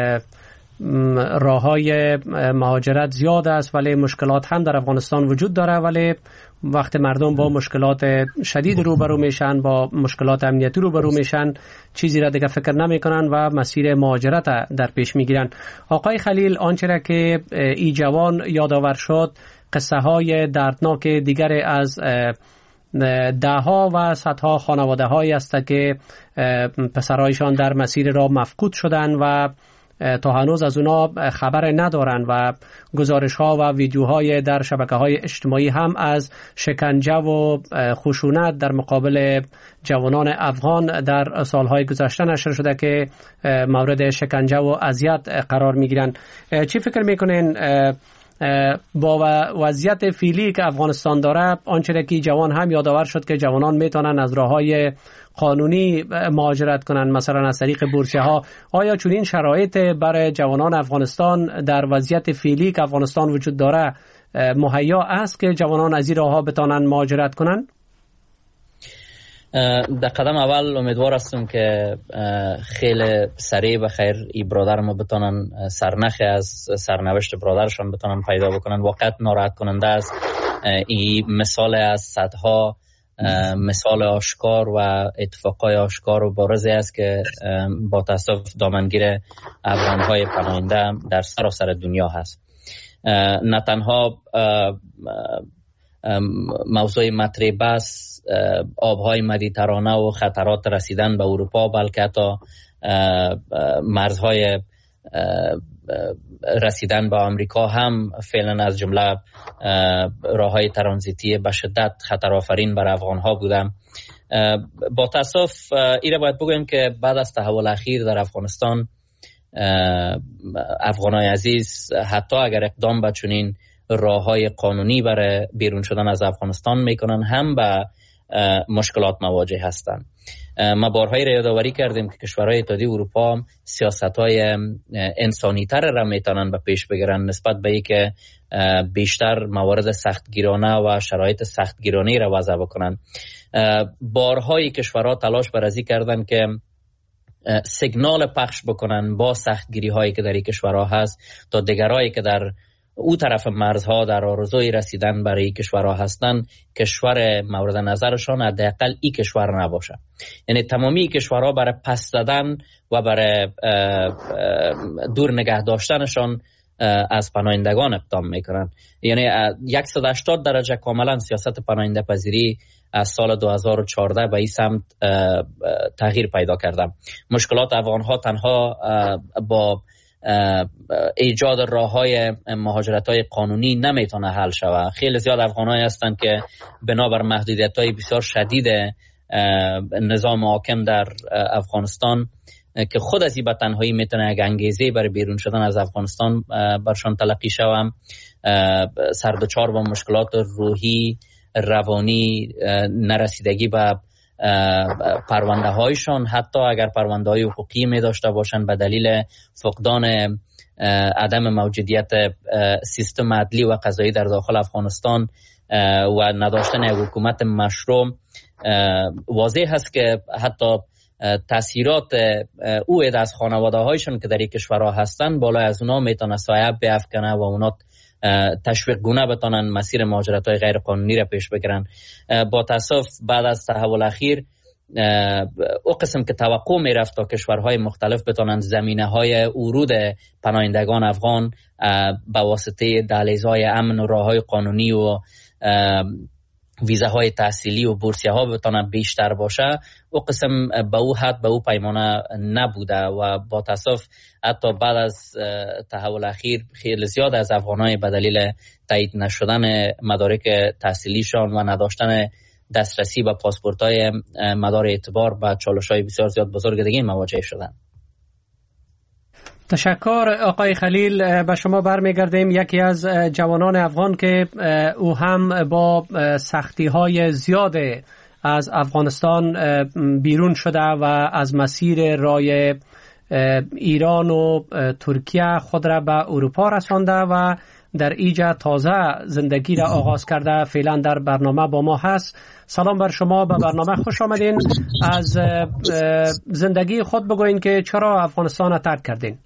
راههای مهاجرت زیاد است ولی مشکلات هم در افغانستان وجود داره، ولی وقتی مردم با مشکلات شدید روبرو میشن، با مشکلات امنیتی روبرو میشن، چیزی را دیگه فکر نمیکنن و مسیر مهاجرت در پیش میگیرن. آقای خلیل، آنچه را که ای جوان یادآور شد قصه های دردناک دیگر از دهها و صدها خانواده هایی است که پسرایشان در مسیر را مفقود شدن و تا هنوز از اونا خبر ندارن و گزارش ها و ویدیوهای در شبکه های اجتماعی هم از شکنجه و خشونت در مقابل جوانان افغان در سالهای گذشته نشر شده که مورد شکنجه و اذیت قرار میگیرن. چی فکر میکنین با وضعیت فعلی که افغانستان داره، آنچه که جوان هم یادآور شد که جوانان میتونن از راههای قانونی مهاجرت کنن، مثلا از طریق بورسیه ها، آیا چنین شرایط برای جوانان افغانستان در وضعیت فعلی که افغانستان وجود داره مهیا است که جوانان از این راهها بتونن مهاجرت کنن؟ در قدم اول امیدوار هستم که خیلی سریع بخیر این برادر ما بتونن سرنخی از سرنوشت برادرشان بتونن پیدا بکنن. واقعا ناراحت کننده است. این مثال از صدها مثال آشکار و اتفاقای آشکار و بارزی است که با تاسف دامنگیر افغانهای پناهنده در سراسر دنیا هست. نه تنها موضوع مطرح بس آبهای مدیترانه و خطرات رسیدن به اروپا، بلکه حتی مرزهای رسیدن به آمریکا هم فعلا از جمله راههای ترانزیتی به شدت خطرآفرین بر افغانها بودم. با تاسف ایره باید بگویم که بعد از تحول اخیر در افغانستان افغانای عزیز حتی اگر اقدام به چنین راههای قانونی برای بیرون شدن از افغانستان میکنن هم به مشکلات مواجه هستند. ما بارهایی را یادآوری کردیم که کشورهای اتحادیه اروپا سیاست‌های انسانی‌تر را میتونن به پیش بگیرن نسبت به اینکه بیشتر موارد سختگیرانه و شرایط سختگیرانه را وضع بکنن. بارهای کشورها تلاش برازی کردن که سیگنال پخش بکنن با سختگیری هایی که در این کشورها هست تا دیگرایی که در او طرف مرزها در آرزوی رسیدن برای کشورها هستن کشور مورد نظرشان حداقل این کشور نباشه. یعنی تمامی کشورها برای پس زدن و برای دور نگه داشتنشان از پناهندگان اقدام میکنن. یعنی 180 درجه کاملا سیاست پناهنده پذیری از سال 2014 به این سمت تغییر پیدا کرده. مشکلات افغانها تنها با ایجاد راههای مهاجرت‌های قانونی نمیتونه حل شود. خیلی زیاد افغانایی هستند که بنابر محدودیت‌های بسیار شدید نظام حاکم در افغانستان که خود از این به تنهایی میتونه یک انگیزه برای بیرون شدن از افغانستان برشان تلقی شود، سردچار با مشکلات روحی، روانی، نرسیدگی به پرونده هایشان، حتی اگر پرونده های حقوقی می داشته باشند به دلیل فقدان عدم موجودیت سیستم عدلی و قضایی در داخل افغانستان و نداشتن یک حکومت مشروع، واضح هست که حتی تاثیرات او از خانواده هایشان که در این کشورها هستند بالای از اونا میتونه سایه بیافکنه و اونا تشویق گونه بتانن مسیر مهاجرت های غیر قانونی را پیش بگیرن. با تاسف بعد از تحول اخیر او قسم که توقع می رفت تا کشورهای مختلف بتانن زمینه های ورود پناهندگان افغان به واسطه دهلیزهای امن و راههای قانونی و ویزاهای تحصیلی و بورسیه ها بتانن بیشتر باشه، او قسم به او حد به او پیمانه نبوده و با تاسف حتی بعد از تحول اخیر خیلی زیاد از افغانای به دلیل تایید نشدن مدارک تحصیلیشان و نداشتن دسترسی به پاسپورت‌های مدار اعتبار به چالش‌های بسیار زیاد بزرگ دیگه مواجه شدن. تشکر آقای خلیل. به شما برمیگردیم. یکی از جوانان افغان که او هم با سختی‌های زیاد از افغانستان بیرون شده و از مسیر رای ایران و ترکیه خود را به اروپا رسانده و در ایجا تازه زندگی را آغاز کرده، فعلا در برنامه با ما هست. سلام بر شما، به برنامه خوش آمدین. از زندگی خود بگوین که چرا افغانستان را ترک کردین؟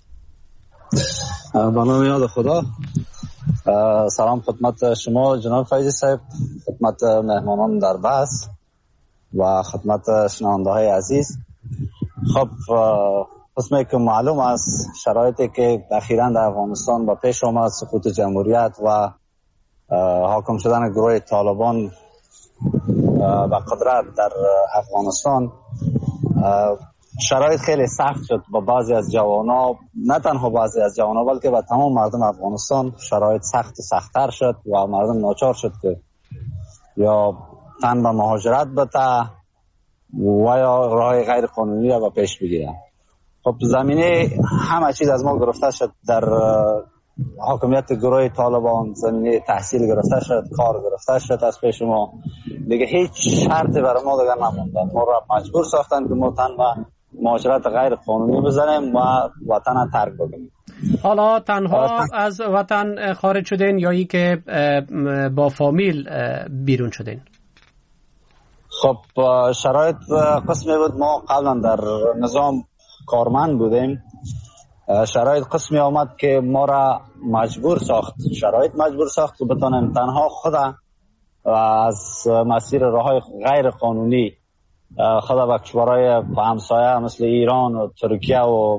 با نام یاد خدا. سلام خدمت شما جناب فیضی صاحب، خدمت مهمانان در بحث و خدمت شنونده های عزیز. خب قسمی که معلوم است شرایطی که اخیراً در افغانستان با پیش آمد، سقوط جمهوریت و حاکم شدن گروه طالبان و قدرت در افغانستان، شرایط خیلی سخت شد با بعضی از جوانا، نه تنها بعضی از جوانا بلکه با تمام مردم افغانستان شرایط سخت و سخت‌تر شد و مردم ناچار شد که یا تن به مهاجرت بده و یا راه غیر قانونی را به پیش بگیرن. خب زمینه همه چیز از ما گرفته شد، در حاکمیت گروه طالبان زمینه تحصیل گرفته شد، کار گرفته شد از پیش ما، دیگه هیچ شرطی برای ما دیگه نموندن. ما را مجبور ساختن که ما تن به مهاجرت غیر قانونی بزنیم و وطن ترک بکنیم. حالا تنها از وطن خارج شدین یا ای که با فامیل بیرون شدین؟ خب شرایط قسمی بود، ما قبلا در نظام کارمند بودیم، شرایط قسمی آمد که ما را مجبور ساخت که بتانیم تنها خود از مسیر راههای غیر قانونی خود به کشورهای همسایه مثل ایران و ترکیه و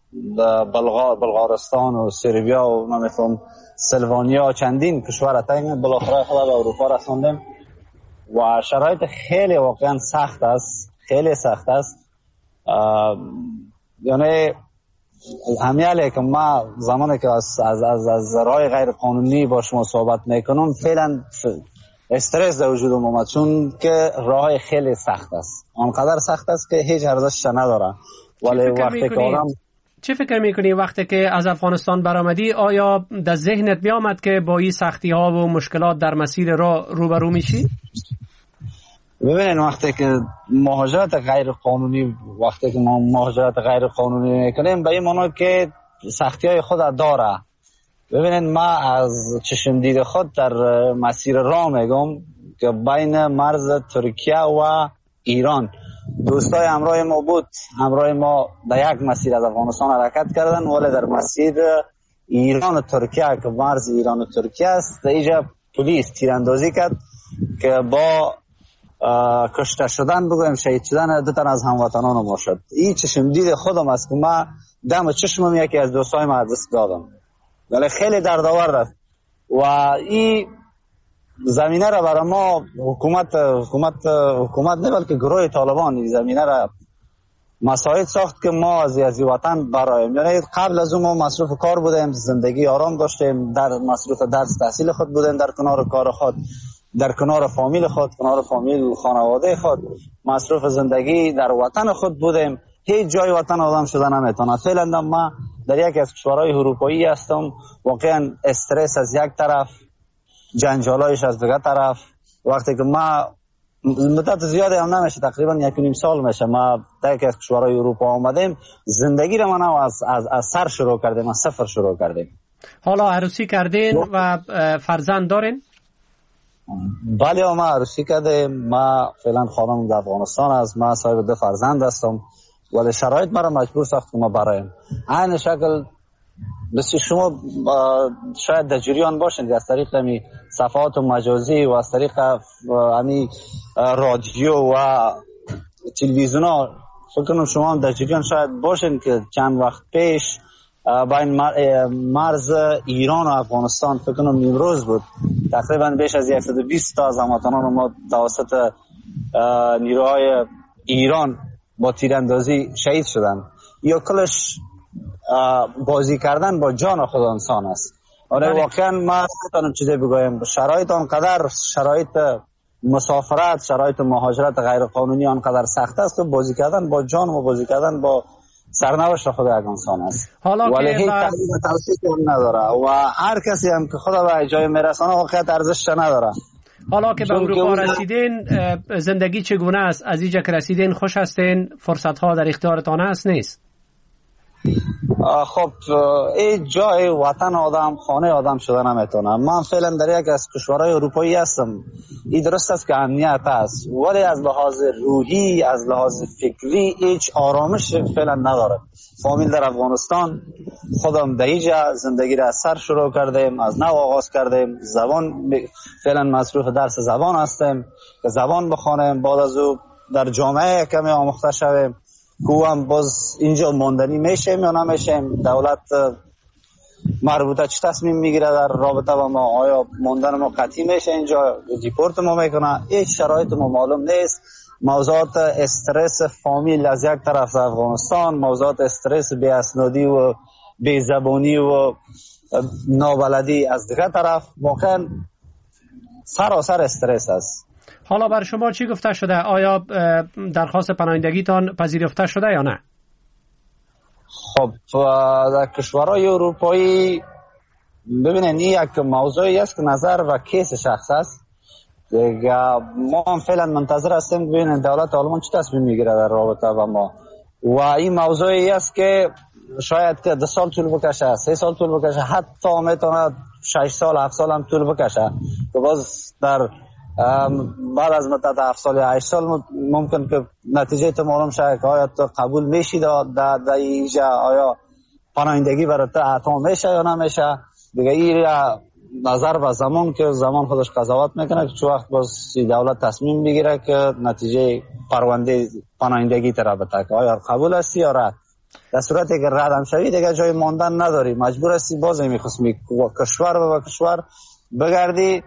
بلغارستان و سربیا و نمی‌فهم سلوانیا چندین کشور تایم بالاخره خود به اروپا رساندیم و شرایط خیلی واقعا سخت است، خیلی سخت است. یعنی همیاله که ما زمانی که از راه غیر قانونی با شما صحبت میکنم فعلا استرس در وجودم اومد، چون که راه خیلی سخت است، آنقدر سخت است که هیچ ارزشش نداره. ولی وقتی که آدم چه فکر میکنی وقتی که از افغانستان برآمدی، آیا در ذهنت بیامد که با این سختی ها و مشکلات در مسیر راه روبرو میشی؟ ببینید وقتی که مهاجرت غیر قانونی میکنیم به این معنی که سختی های خود داره. ببینید ما از چشم دید خود در مسیر راه میگم که بین مرز ترکیه و ایران دوستای همراه ما بود، همراه ما در یک مسیر از افغانستان حرکت کردن، ولی در مسیر ایران و ترکیه که مرز ایران و ترکیه است در اینجا پلیس تیراندازی کرد که با کشته شدن بگویم شهید شدن دو تن از هموطنان ما شد. این چشم دید خودم است که ما دم چشمم یکی از دوستای ما دست دادم، ولی خیلی دردآور است و این زمینه را برای ما حکومت نه بلکه گروه طالبان این زمینه را مساعد ساخت که ما از وطن برایم. یعنی قبل از اون ما مصروف کار بودیم، زندگی آرام داشتیم، در مصروف درس تحصیل خود بودیم، در کنار کار خود، در کنار فامیل خود، کنار فامیل خانواده خود مصروف زندگی در وطن خود بودیم. هیچ جای وطن آدم شده نمیتونه. فعلا ما در یکی از کشورهای اروپایی هستم، واقعا استرس از یک طرف، جنجالایش از دیگر طرف. وقتی که ما مدت زیادی هم نمیشه، تقریبا 1.5 سال میشه ما در یکی از کشورهای اروپا آمدیم، زندگی رو ما از سر شروع کردیم، از صفر شروع کردیم. حالا عروسی کردین و فرزند دارین؟ بله ما عروسی کردیم. ما فعلا خانم در افغانستان است، ما صاحب 2 فرزند هستم، ولی شرایط مرا مجبور ساخت که ما برایم. این شکل بسیار شما شاید در جریان باشین از طریق همی صفحات مجازی و از طریق همی رادیو و تلویزیون ها فکر کنم شما هم در جریان شاید باشین که چند وقت پیش بین مرز ایران و افغانستان فکر کنم امروز بود تقریبا بیش از 120 تا از هموطنان ما توسط نیروهای ایران با تیراندازی شهید شدن. یا کلش بازی کردن با جان خود انسان است. آره واقعا ما نمیتونم چیزی بگویم. شرایط آنقدر شرایط مسافرت، شرایط مهاجرت غیر قانونی آنقدر سخت است که بازی کردن با جان و بازی کردن با سرنوشت خود یک انسان است. ولی هیچ تغییر توصیفی هم نداره و هر کسی هم که خدا به جای میرسانه واقعیت ارزشش نداره. حالا که به اروپا رسیدین زندگی چگونه است؟ از اینجا که رسیدین خوش هستین؟ فرصت ها در اختیارتان است نیست؟ خب این جای وطن آدم، خانه آدم شده نمیتونه. من فعلا در یک از کشورهای اروپایی هستم. این درست است که امنیت است، ولی از لحاظ روحی، از لحاظ فکری هیچ آرامش فعلا نداره. فامیل در افغانستان، خودم در اینجا زندگی را از سر شروع کردیم، از نو آغاز کردیم. زبان فعلا مصروف درس زبان هستیم که زبان بخوانیم، بعد از او در جامعه کمی آموخته شویم. هم باز اینجا ماندنی میشیم یا نمیشیم؟ دولت مربوطه چه تصمیم میگیره در رابطه با ما؟ آیا ماندن ما قطعی میشه اینجا؟ دیپورت ما میکنه؟ هیچ شرایط ما معلوم نیست. موضوعات استرس فامیل از یک طرف افغانستان، موضوعات استرس بی اسنادی و بی زبانی و نابلدی از دیگر طرف، واقعا سراسر استرس است. حالا بر شما چی گفته شده؟ آیا درخواست پناهندگیتان پذیرفته شده یا نه؟ خب در کشورهای اروپایی ببینید این یک موضوعی است که نظر و کیس شخص است. دیگه ما هم فعلا منتظر هستیم ببینید دولت آلمان چه تصمیم میگیره در رابطه با ما. و این موضوعی است که شاید که 2 سال طول بکشه، 3 سال طول بکشه، حتی میتونه 6 سال 7 سال هم طول بکشه که باز در بعد از مدت 7 سال یا 8 سال ممکن که نتیجه تو معلوم شه که آیا تو قبول میشی در اینجا، آیا پناهندگی برای تو عطا میشه یا نمیشه. دیگه این نظر به زمان که زمان خودش قضاوت میکنه که چه وقت باز دولت تصمیم بگیره که نتیجه پرونده پناهندگی تو را بده که آیا قبول هستی یا رد. در صورتی که رد هم شوی دیگه جای ماندن نداری، مجبور هستی باز میخواستی کشور و کشور بگردی.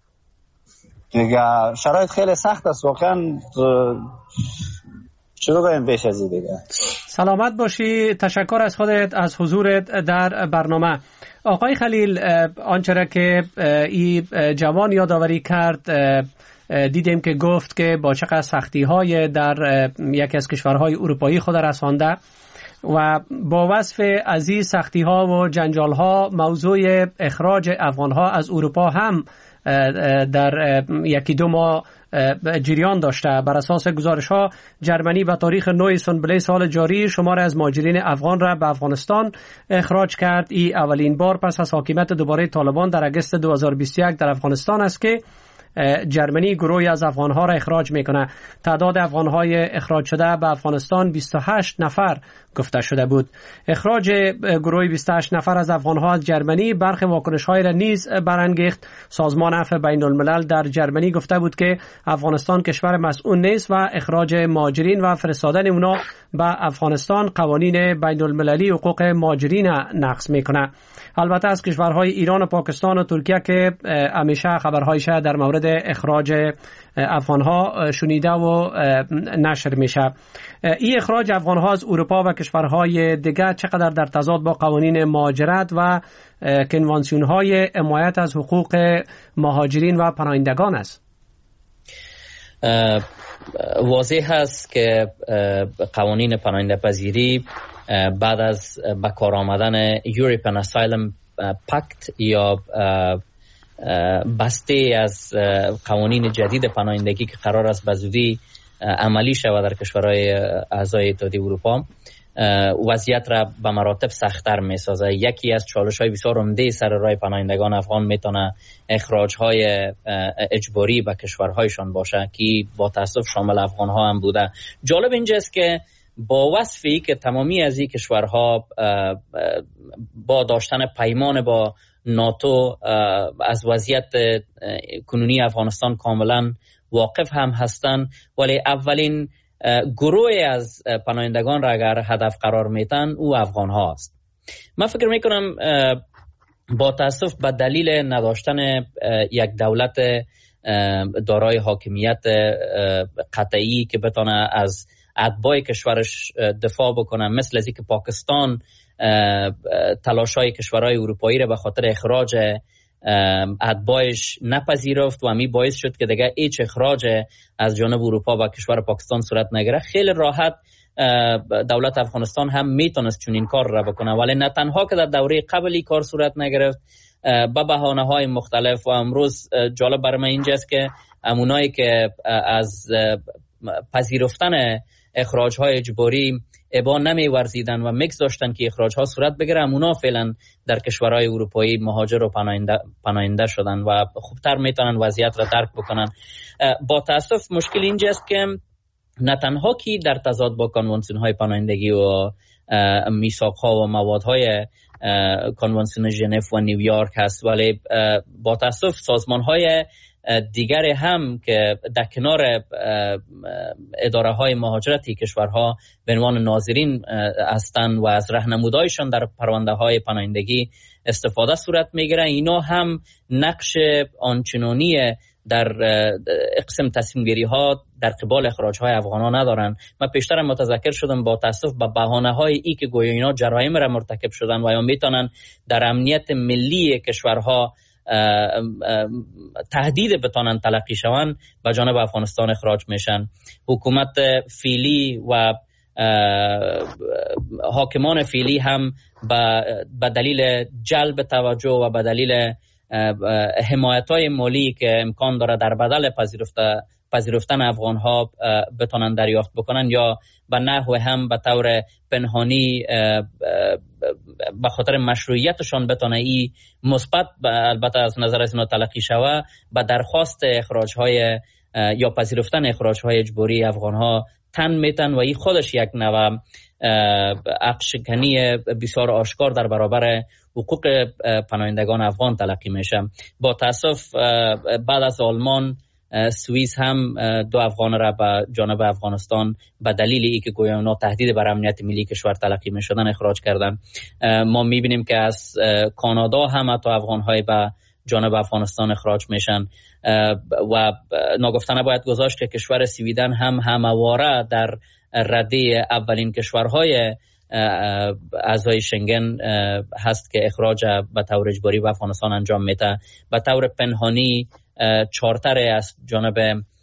دیگه شرایط خیلی سخت است واقعا. چرا باید پیش از این دیگه سلامت باشی. تشکر از خودت از حضورت در برنامه. آقای خلیل، آنچه را که این جوان یادآوری کرد، دیدیم که گفت که با چقدر سختی‌های در یکی از کشورهای اروپایی خود رسانده و با وصف از این سختی‌ها و جنجال‌ها موضوع اخراج افغان‌ها از اروپا هم در یکی دو ماه جریان داشته. بر اساس گزارش‌ها جرمنی به تاریخ 9 سنبله سال جاری شمار از مهاجرین افغان را به افغانستان اخراج کرد. این اولین بار پس از حاکمیت دوباره طالبان در اگست 2021 در افغانستان است که جرمنی گروهی از افغانها را اخراج میکنه. تعداد افغانهای اخراج شده به افغانستان 28 نفر گفته شده بود. اخراج گروهی 28 نفر از افغانها از جرمنی برخی واکنش‌های را نیز برانگیخت. سازمان عفو بین الملل در جرمنی گفته بود که افغانستان کشور مسئول نیست و اخراج مهاجرین و فرستادن اونا به افغانستان قوانین بین المللی حقوق مهاجرین نقض میکنه. البته از کشورهای ایران و پاکستان و ترکیه که همیشه خبرهایش در مورد اخراج افغانها شنیده و نشر میشه. این اخراج افغانها از اروپا و کشورهای دیگر چقدر در تضاد با قوانین مهاجرت و کنوانسیون‌های حمایت از حقوق مهاجرین و پناهندگان است؟ واضح است که قوانین پناهنده پذیری بعد از به کار آمدن European Asylum Pact یا بسته از قوانین جدید پناهندگی که قرار است به زودی عملی شود در کشورهای اعضای اتحادیه اروپا، وضعیت را به مراتب سخت‌تر می‌سازه. یکی از چالش‌های بسیار عمده سر راه پناهندگان افغان میتونه اخراج‌های اجباری به کشورهایشان باشه که با تأسف شامل افغان‌ها هم بوده. جالب اینجاست که با وصفی که تمامی از این کشورها با داشتن پیمان با ناتو از وضعیت کنونی افغانستان کاملا واقف هم هستند، ولی اولین گروه از پناهندگان را اگر هدف قرار میتن او افغان ها است. من فکر میکنم با تاسف به دلیل نداشتن یک دولت دارای حاکمیت قطعی که بتونه از اتباع کشورش دفاع بکنه، مثل از اینکه پاکستان تلاشای کشورهای اروپایی را به خاطر اخراج اتباعش نپذیرفت و همین باعث شد که دیگه هیچ اخراج از جانب اروپا و کشور پاکستان صورت نگیره. خیلی راحت دولت افغانستان هم میتونست چون این کار را بکنه، ولی نه تنها که در دوره قبلی کار صورت نگرفت، با بهانه های مختلف. و امروز جالب برای من اینجاست که همونایی که از پذیرفتن اخراج های اجباری ابا نمی ورزیدن و میگذاشتن که اخراج ها صورت بگیره، همونا فعلا در کشورهای اروپایی مهاجر و پناهنده شدن و خوبتر میتونن وضعیت را درک بکنن. با تاسف مشکل اینجاست که نه تنها که در تضاد با کنوانسیون های پناهندگی و میثاق ها و مواد های کنوانسیون ژنو و نیویورک هست، ولی با تاسف سازمان های دیگر هم که در کنار اداره های مهاجرتی کشورها به عنوان ناظرین هستند و از راهنمودایشان در پرونده های پناهندگی استفاده صورت میگیره، اینا هم نقش آنچنانی در اقسام تصمیم گیری ها در قبال اخراج های افغانان ندارن. من پیشتر متذکر شدم با تاسف به بهانه های ای که گویا اینا جرایم را مرتکب شدن و یا میتونن در امنیت ملی کشورها تهدید بتانن تلقی شوند و جانب افغانستان اخراج میشن. حکومت فعلی و حاکمان فعلی هم به دلیل جلب توجه و به دلیل حمایت‌های مالی که امکان داره در بدل پذیرفتن افغان‌ها بتونن دریافت بکنن، یا به نحو هم به طور پنهانی به خاطر مشروعیتشان بتونه ای مثبت البته از نظر از اینا تلقی شوه به درخواست اخراج‌های یا پذیرفتن اخراج‌های اجباری افغان‌ها تن میتن و این خودش یک نوع عقشکنی بسیار آشکار در برابر حقوق پناهندگان افغان تلقی میشه. با تاسف بعد از آلمان، سوئیس هم 2 افغان را به جانب افغانستان به دلیل اینکه گویا اونا تهدید بر امنیت ملی کشور تلقی میشدن اخراج کردن. ما میبینیم که از کانادا هم حتی افغان‌های به جانب افغانستان اخراج میشن و ناگفته نباید گذاشت که کشور سویدن هم همواره در رده اولین کشورهای اعضای شنگن هست که اخراج به طور اجباری به افغانستان انجام میده. به طور پنهانی چارتر از جانب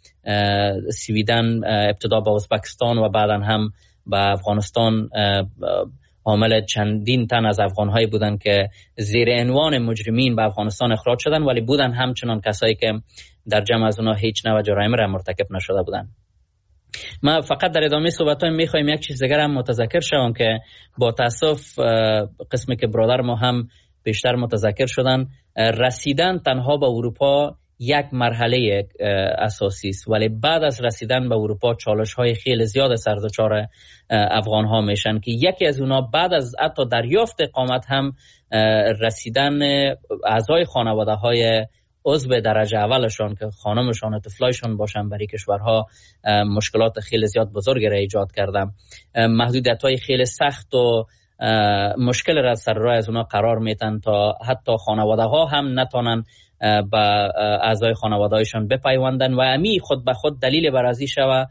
سویدن ابتدا به ازبکستان و بعدا هم به افغانستان حامل چندین تن از افغانهایی بودن که زیر عنوان مجرمین به افغانستان اخراج شدن، ولی بودن همچنان کسایی که در جمع از اونها هیچ نوع جرایم را مرتکب نشده بودن. ما فقط در ادامه صحبت‌های میخوایم یک چیز دیگر هم متذکر شوم که با تاسف قسمی که برادر ما هم بیشتر متذکر شدن، رسیدن تنها به اروپا یک مرحله اساسی است، ولی بعد از رسیدن به اروپا چالش‌های خیلی زیاد سرزچار افغان‌ها میشن که یکی از اونها بعد از حتی دریافت اقامت هم رسیدن اعضای خانواده‌های عضو درجه اولشان که خانمشان و طفلایشان باشن برای کشورها مشکلات خیلی زیاد بزرگی را ایجاد کردن. محدودیت‌های خیلی سخت و مشکل را سر راه از اونها قرار میتن تا حتی خانواده‌ها هم نتونن به اعضای خانواده‌هایشان بپیوندن و امی خود به خود دلیل برازی شوه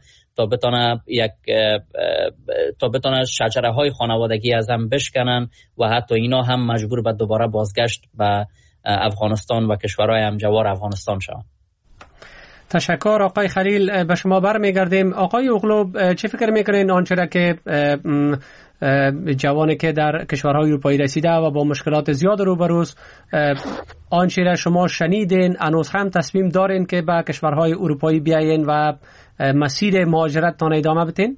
تا بتونه شجره‌های خانوادگی از هم بشکنن و حتی اینا هم مجبور به دوباره بازگشت به افغانستان و کشورهای همجوار افغانستان شوند. تشکر آقای خلیل. به شما برمیگردیم. آقای اغلو، چه فکر میکنین آنچه را که جوانی که در کشورهای اروپایی رسیده و با مشکلات زیاد روبروست، آنچه را شما شنیدین، هنوز هم تصمیم دارین که به کشورهای اروپایی بیاین و مسیر مهاجرتتان ادامه بدین؟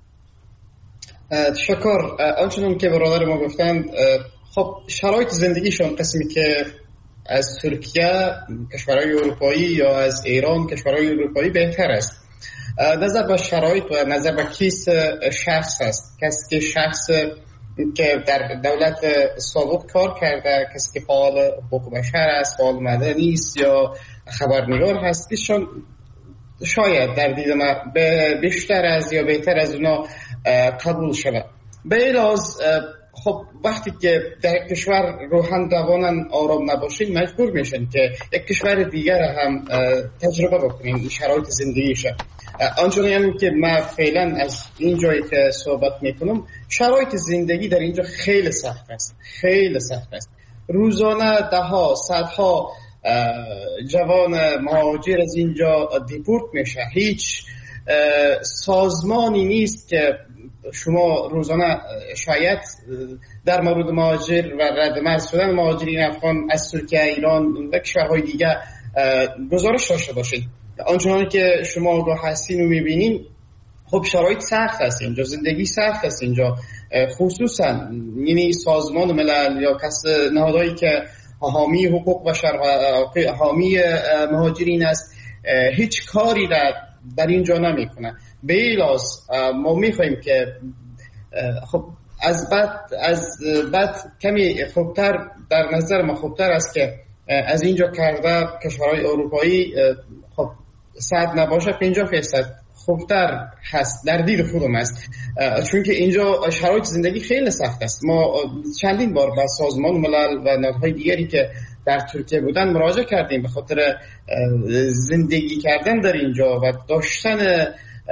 تشکر. آنچنان که برادر ما گفتند، خب شرایط زندگیشون قسمی که از ترکیه کشورهای اروپایی یا از ایران کشورهای اروپایی بهتر است. نظر به شرایط و نظر به کیس شخص است. کسی که شخص که در دولت سابق کار کرده، کسی که فعال حقوق بشر است، فعال مدنی است یا خبرنگار هست، ایشون شاید در دید من بیشتر از یا بهتر از اونا قبول شود. به علاوه خب وقتی که در کشور روحان دوانن آرام نباشین، مجبور میشن که یک کشور دیگر هم تجربه بکنین این شرایط زندگیشه. آنچنانی که من فعلا از این جایی که صحبت میکنم، شرایط زندگی در اینجا خیلی سخت است، خیلی سخت است. روزانه دهها صدها جوان مهاجر از اینجا دیپورت میشه. هیچ سازمانی نیست که شما روزانه شاید در مورد مهاجر و ردمرز شدن مهاجرین افغان از ترکیه، ایران و کشورهای دیگه گزارش داشته باشید. آنچنانی که شما آگاه هستین و میبینین، خب شرایط سخت است اینجا، زندگی سخت است اینجا، خصوصا یعنی سازمان ملل یا نهادهایی که حامی حقوق بشر و حامی مهاجرین است هیچ کاری را در اینجا نمیکنه. به علاوه ما میخوایم که خب از بعد کمی خوبتر، در نظر ما خوبتر است که از اینجا کرده کشورهای اروپایی خب 100 نباشه 50% خوبتر هست در دید خودم است، چون که اینجا شرایط زندگی خیلی سخت است. ما چندین بار به سازمان ملل و نهادهای دیگری که در ترکیه بودن مراجعه کردیم به خاطر زندگی کردن در اینجا و داشتن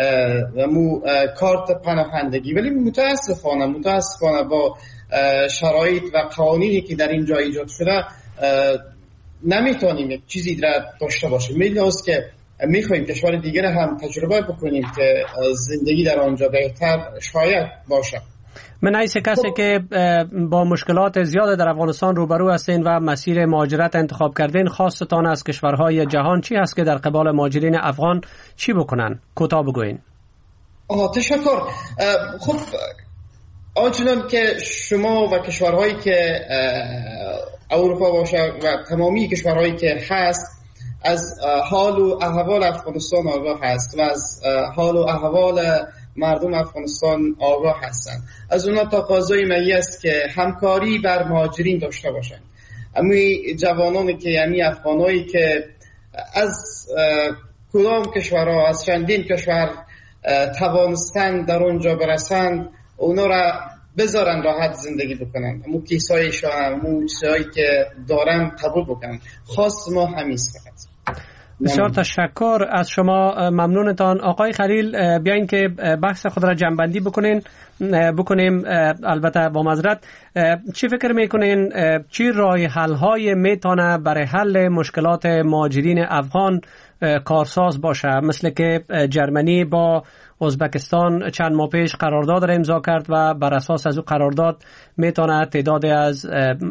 کارت پناهندگی، ولی متاسفانه با شرایط و قوانینی که در اینجا ایجاد شده نمیتونیم یک چیزی را داشته باشیم. می‌لازم که میخوایم کشور دیگر هم تجربه بکنیم که زندگی در آنجا بهتر شاید باشه. من ایسه کسی که با مشکلات زیاد در افغانستان روبرو هستین و مسیر مهاجرت انتخاب کردین، خواستتان از کشورهای جهان چی هست که در قبال مهاجرین افغان چی بکنن؟ کوتاه بگوین. تشکر. خب آنچنان که شما و کشورهایی که اروپا باشه و تمامی کشورهایی که هست از حال و احوال افغانستان آگاه هست و از حال و احوال مردم افغانستان آگاه هستند. از اونا تقاضای ملی است که همکاری بر مهاجرین داشته باشند. امی جوانانی که امی افغانایی که از کدام کشورها، از چندین کشور توانستن در اونجا برسند، اونا را بذارن راحت زندگی بکنن، امو کیسایشان، امو چیزهایی که دارن قبول بکنن. خواست ما همیست فقط. بسیار تشکر از شما، ممنونتان آقای خلیل. بیاین که بحث خود را جنبندی بکنیم. البته با معذرت، چی فکر میکنین چی راه حل های میتونه برای حل مشکلات مهاجرین افغان کارساز باشه؟ مثل که جرمنی با ازبکستان چند ماه پیش قرارداد را امضا کرد و بر اساس از او قرارداد میتونه تعداد از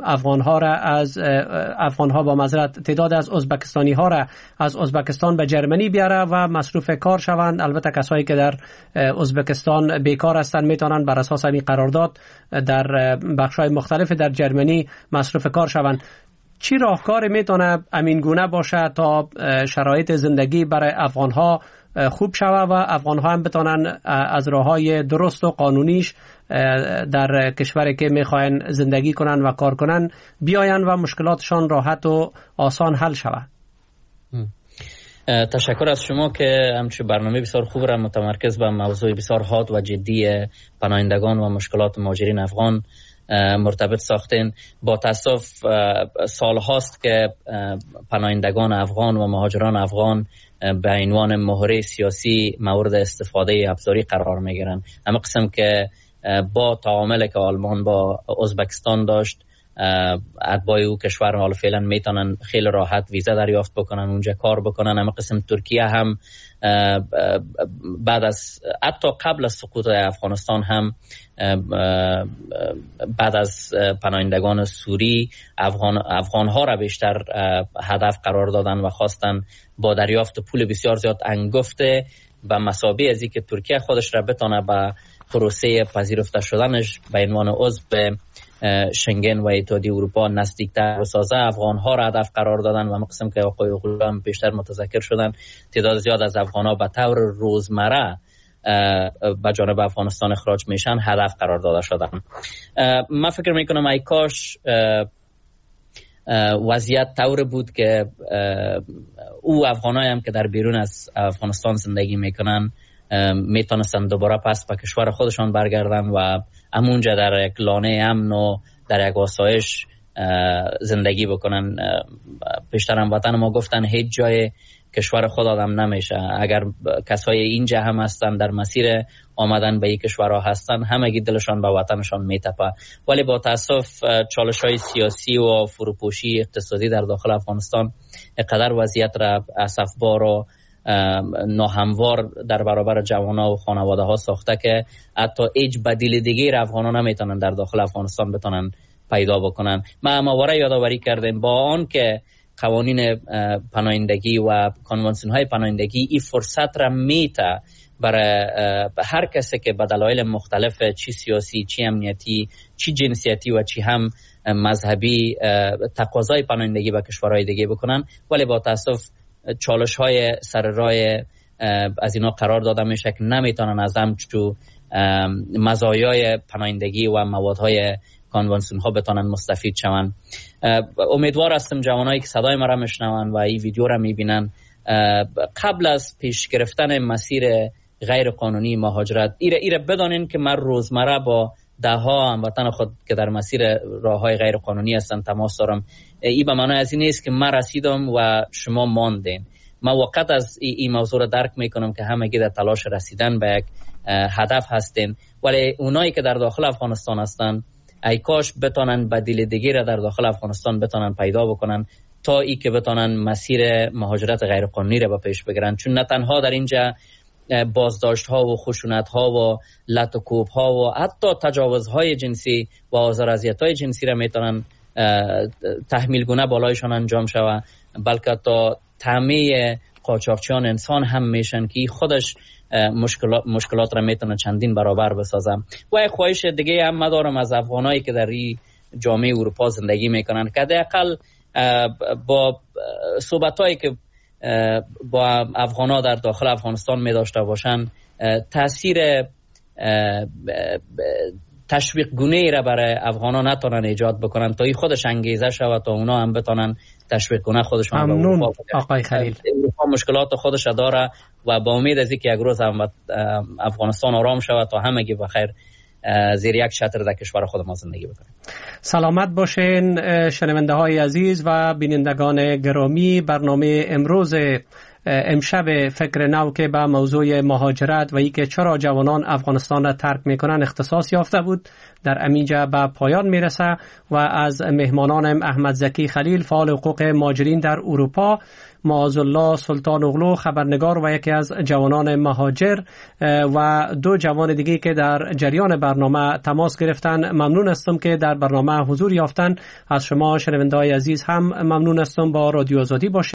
تعداد از ازبکستانی ها را از ازبکستان به جرمنی بیاره و مصروف کار شوند. البته کسایی که در ازبکستان بیکار هستند میتونن بر اساس این قرارداد در بخش‌های مختلف در جرمنی مصروف کار شوند. چی راهکار میتونه امین گونه باشه تا شرایط زندگی برای افغان‌ها خوب شوه و افغان‌ها هم بتونن از راه‌های درست و قانونیش در کشوری که میخواین زندگی کنن و کار کنن بیاین و مشکلاتشان راحت و آسان حل شوه؟ تشکر از شما که همچون برنامه بسیار خوب را متمرکز به موضوع بسیار حاد و جدی پناهندگان و مشکلات مهاجرین افغان مرتبط ساختین. با تاسف سال هاست که پناهندگان افغان و مهاجران افغان به عنوان مهره سیاسی مورد استفاده ابزاری قرار میگیرن. اما قسم که با تعامل که آلمان با ازبکستان داشت، اتباع او کشور حال فعلا میتونن خیلی راحت ویزا دریافت بکنن، اونجا کار بکنن. اما قسم ترکیه هم بعد از حتی قبل از سقوط افغانستان هم بعد از پناهندگان سوری افغان ها را بیشتر هدف قرار دادن و خواستن با دریافت پول بسیار زیاد انگفته به مثابه از اینکه ترکیه خودش را بتونه به پروسه پذیرفته شدنش به عنوان عضو به شنگن و اتحادیه اروپا نزدیکتر بسازه، افغان ها را هدف قرار دادن و مقسم که آقای غلو هم بیشتر متذکر شدن تعداد زیاد از افغان ها به طور روزمره به جانب افغانستان اخراج میشن هدف قرار داده شدن. من فکر میکنم ای کاش وضعیت طور بود که او افغانایی هم که در بیرون از افغانستان زندگی میکنن میتونستن دوباره پس به کشور خودشان برگردن و همونجا در یک لانه امن و در یک آسایش زندگی بکنن. پیشترم وطن ما گفتن هیچ جای کشور خود آدم نمیشه. اگر کسای اینجا هم هستن در مسیر آمدن به این کشورها هستن، همگی دلشان به وطنشان میتپه. ولی با تاسف چالش‌های سیاسی و فروپاشی اقتصادی در داخل افغانستان اینقدر وضعیت را اسفبار و ناهموار در برابر جوانان و خانواده ها ساخته که حتی هیچ بدیل دیگه افغانان نمیتونن در داخل افغانستان بتونن پیدا بکنن. ما همواره یادآوری کردیم با آن که قوانین پناهندگی و کنوانسیون های پناهندگی این فرصت را میته برای هر کسی که به دلایل مختلف، چی سیاسی، چی امنیتی، چی جنسیتی و چی هم مذهبی تقاضای پناهندگی به کشورهای دیگه بکنن، ولی با تاسف چالش های سر راه از اینا قرار داده میشه که نمیتونن از همچون مزایای پناهندگی و موادهای کانوانسیون ها بتونن مستفید شون. امیدوار هستم جوانایی که صدای ما را میشنون و این ویدیو را میبینن قبل از پیش گرفتن مسیر غیر قانونی مهاجرت ایره بدانین که من روزمره با ده ها هموطن خود که در مسیر راه های غیر قانونی هستن تماس دارم. این به معنی از این نیست که من رسیدم و شما ماندین. من وقت از این موضوع را درک میکنم که همگی در تلاش رسیدن به یک هدف هستین، ولی اونایی که در داخل افغانستان هستن ای کاش بتونن بدیل دیگه را در داخل افغانستان بتونن پیدا بکنن تا ای که بتونن مسیر مهاجرت غیر قانونی را به پیش بگیرن. چون نه تنها در اینجا بازداشت ها و خشونت ها و لط و کوب ها و حتی تجاوز های جنسی و آزار اذیت های جنسی را میتونن تحمیل گونه بالایشان انجام شود، بلکه تا طمع قاچاقچیان انسان هم میشن که خودش مشکلات را میتونه چندین برابر بسازه. و یک خواهش دیگه هم دارم از افغانایی که در این جامعه اروپا زندگی میکنن که حداقل با صحبتایی که با افغانا در داخل افغانستان می داشته باشن تاثیر تشویق گونه را برای افغانا نتونن ایجاد بکنن تا این خودش انگیزه شود تا اونا هم بتونن تشویق کنه خودشون. ممنون آقای خلیل. اروپا مشکلات خودش داره و با امید از اینکه یک روز افغانستان آرام شود تا همگی بخیر زیر یک شطر در کشور خود ما زندگی بکنیم. سلامت باشین شنونده های عزیز و بینندگان گرامی. برنامه امروز امشب فکر نو که به موضوع مهاجرت و ای که چرا جوانان افغانستان را ترک میکنن اختصاص یافته بود در امینجا به پایان میرسه و از مهمانانم احمد زکی خلیل فعال حقوق مهاجرین در اروپا، معاذالله سلطان اغلو خبرنگار و یکی از جوانان مهاجر و دو جوان دیگه که در جریان برنامه تماس گرفتن ممنون هستم که در برنامه حضور یافتن. از شما شنونده‌های عزیز هم ممنون هستم. با رادیو آزادی باشید.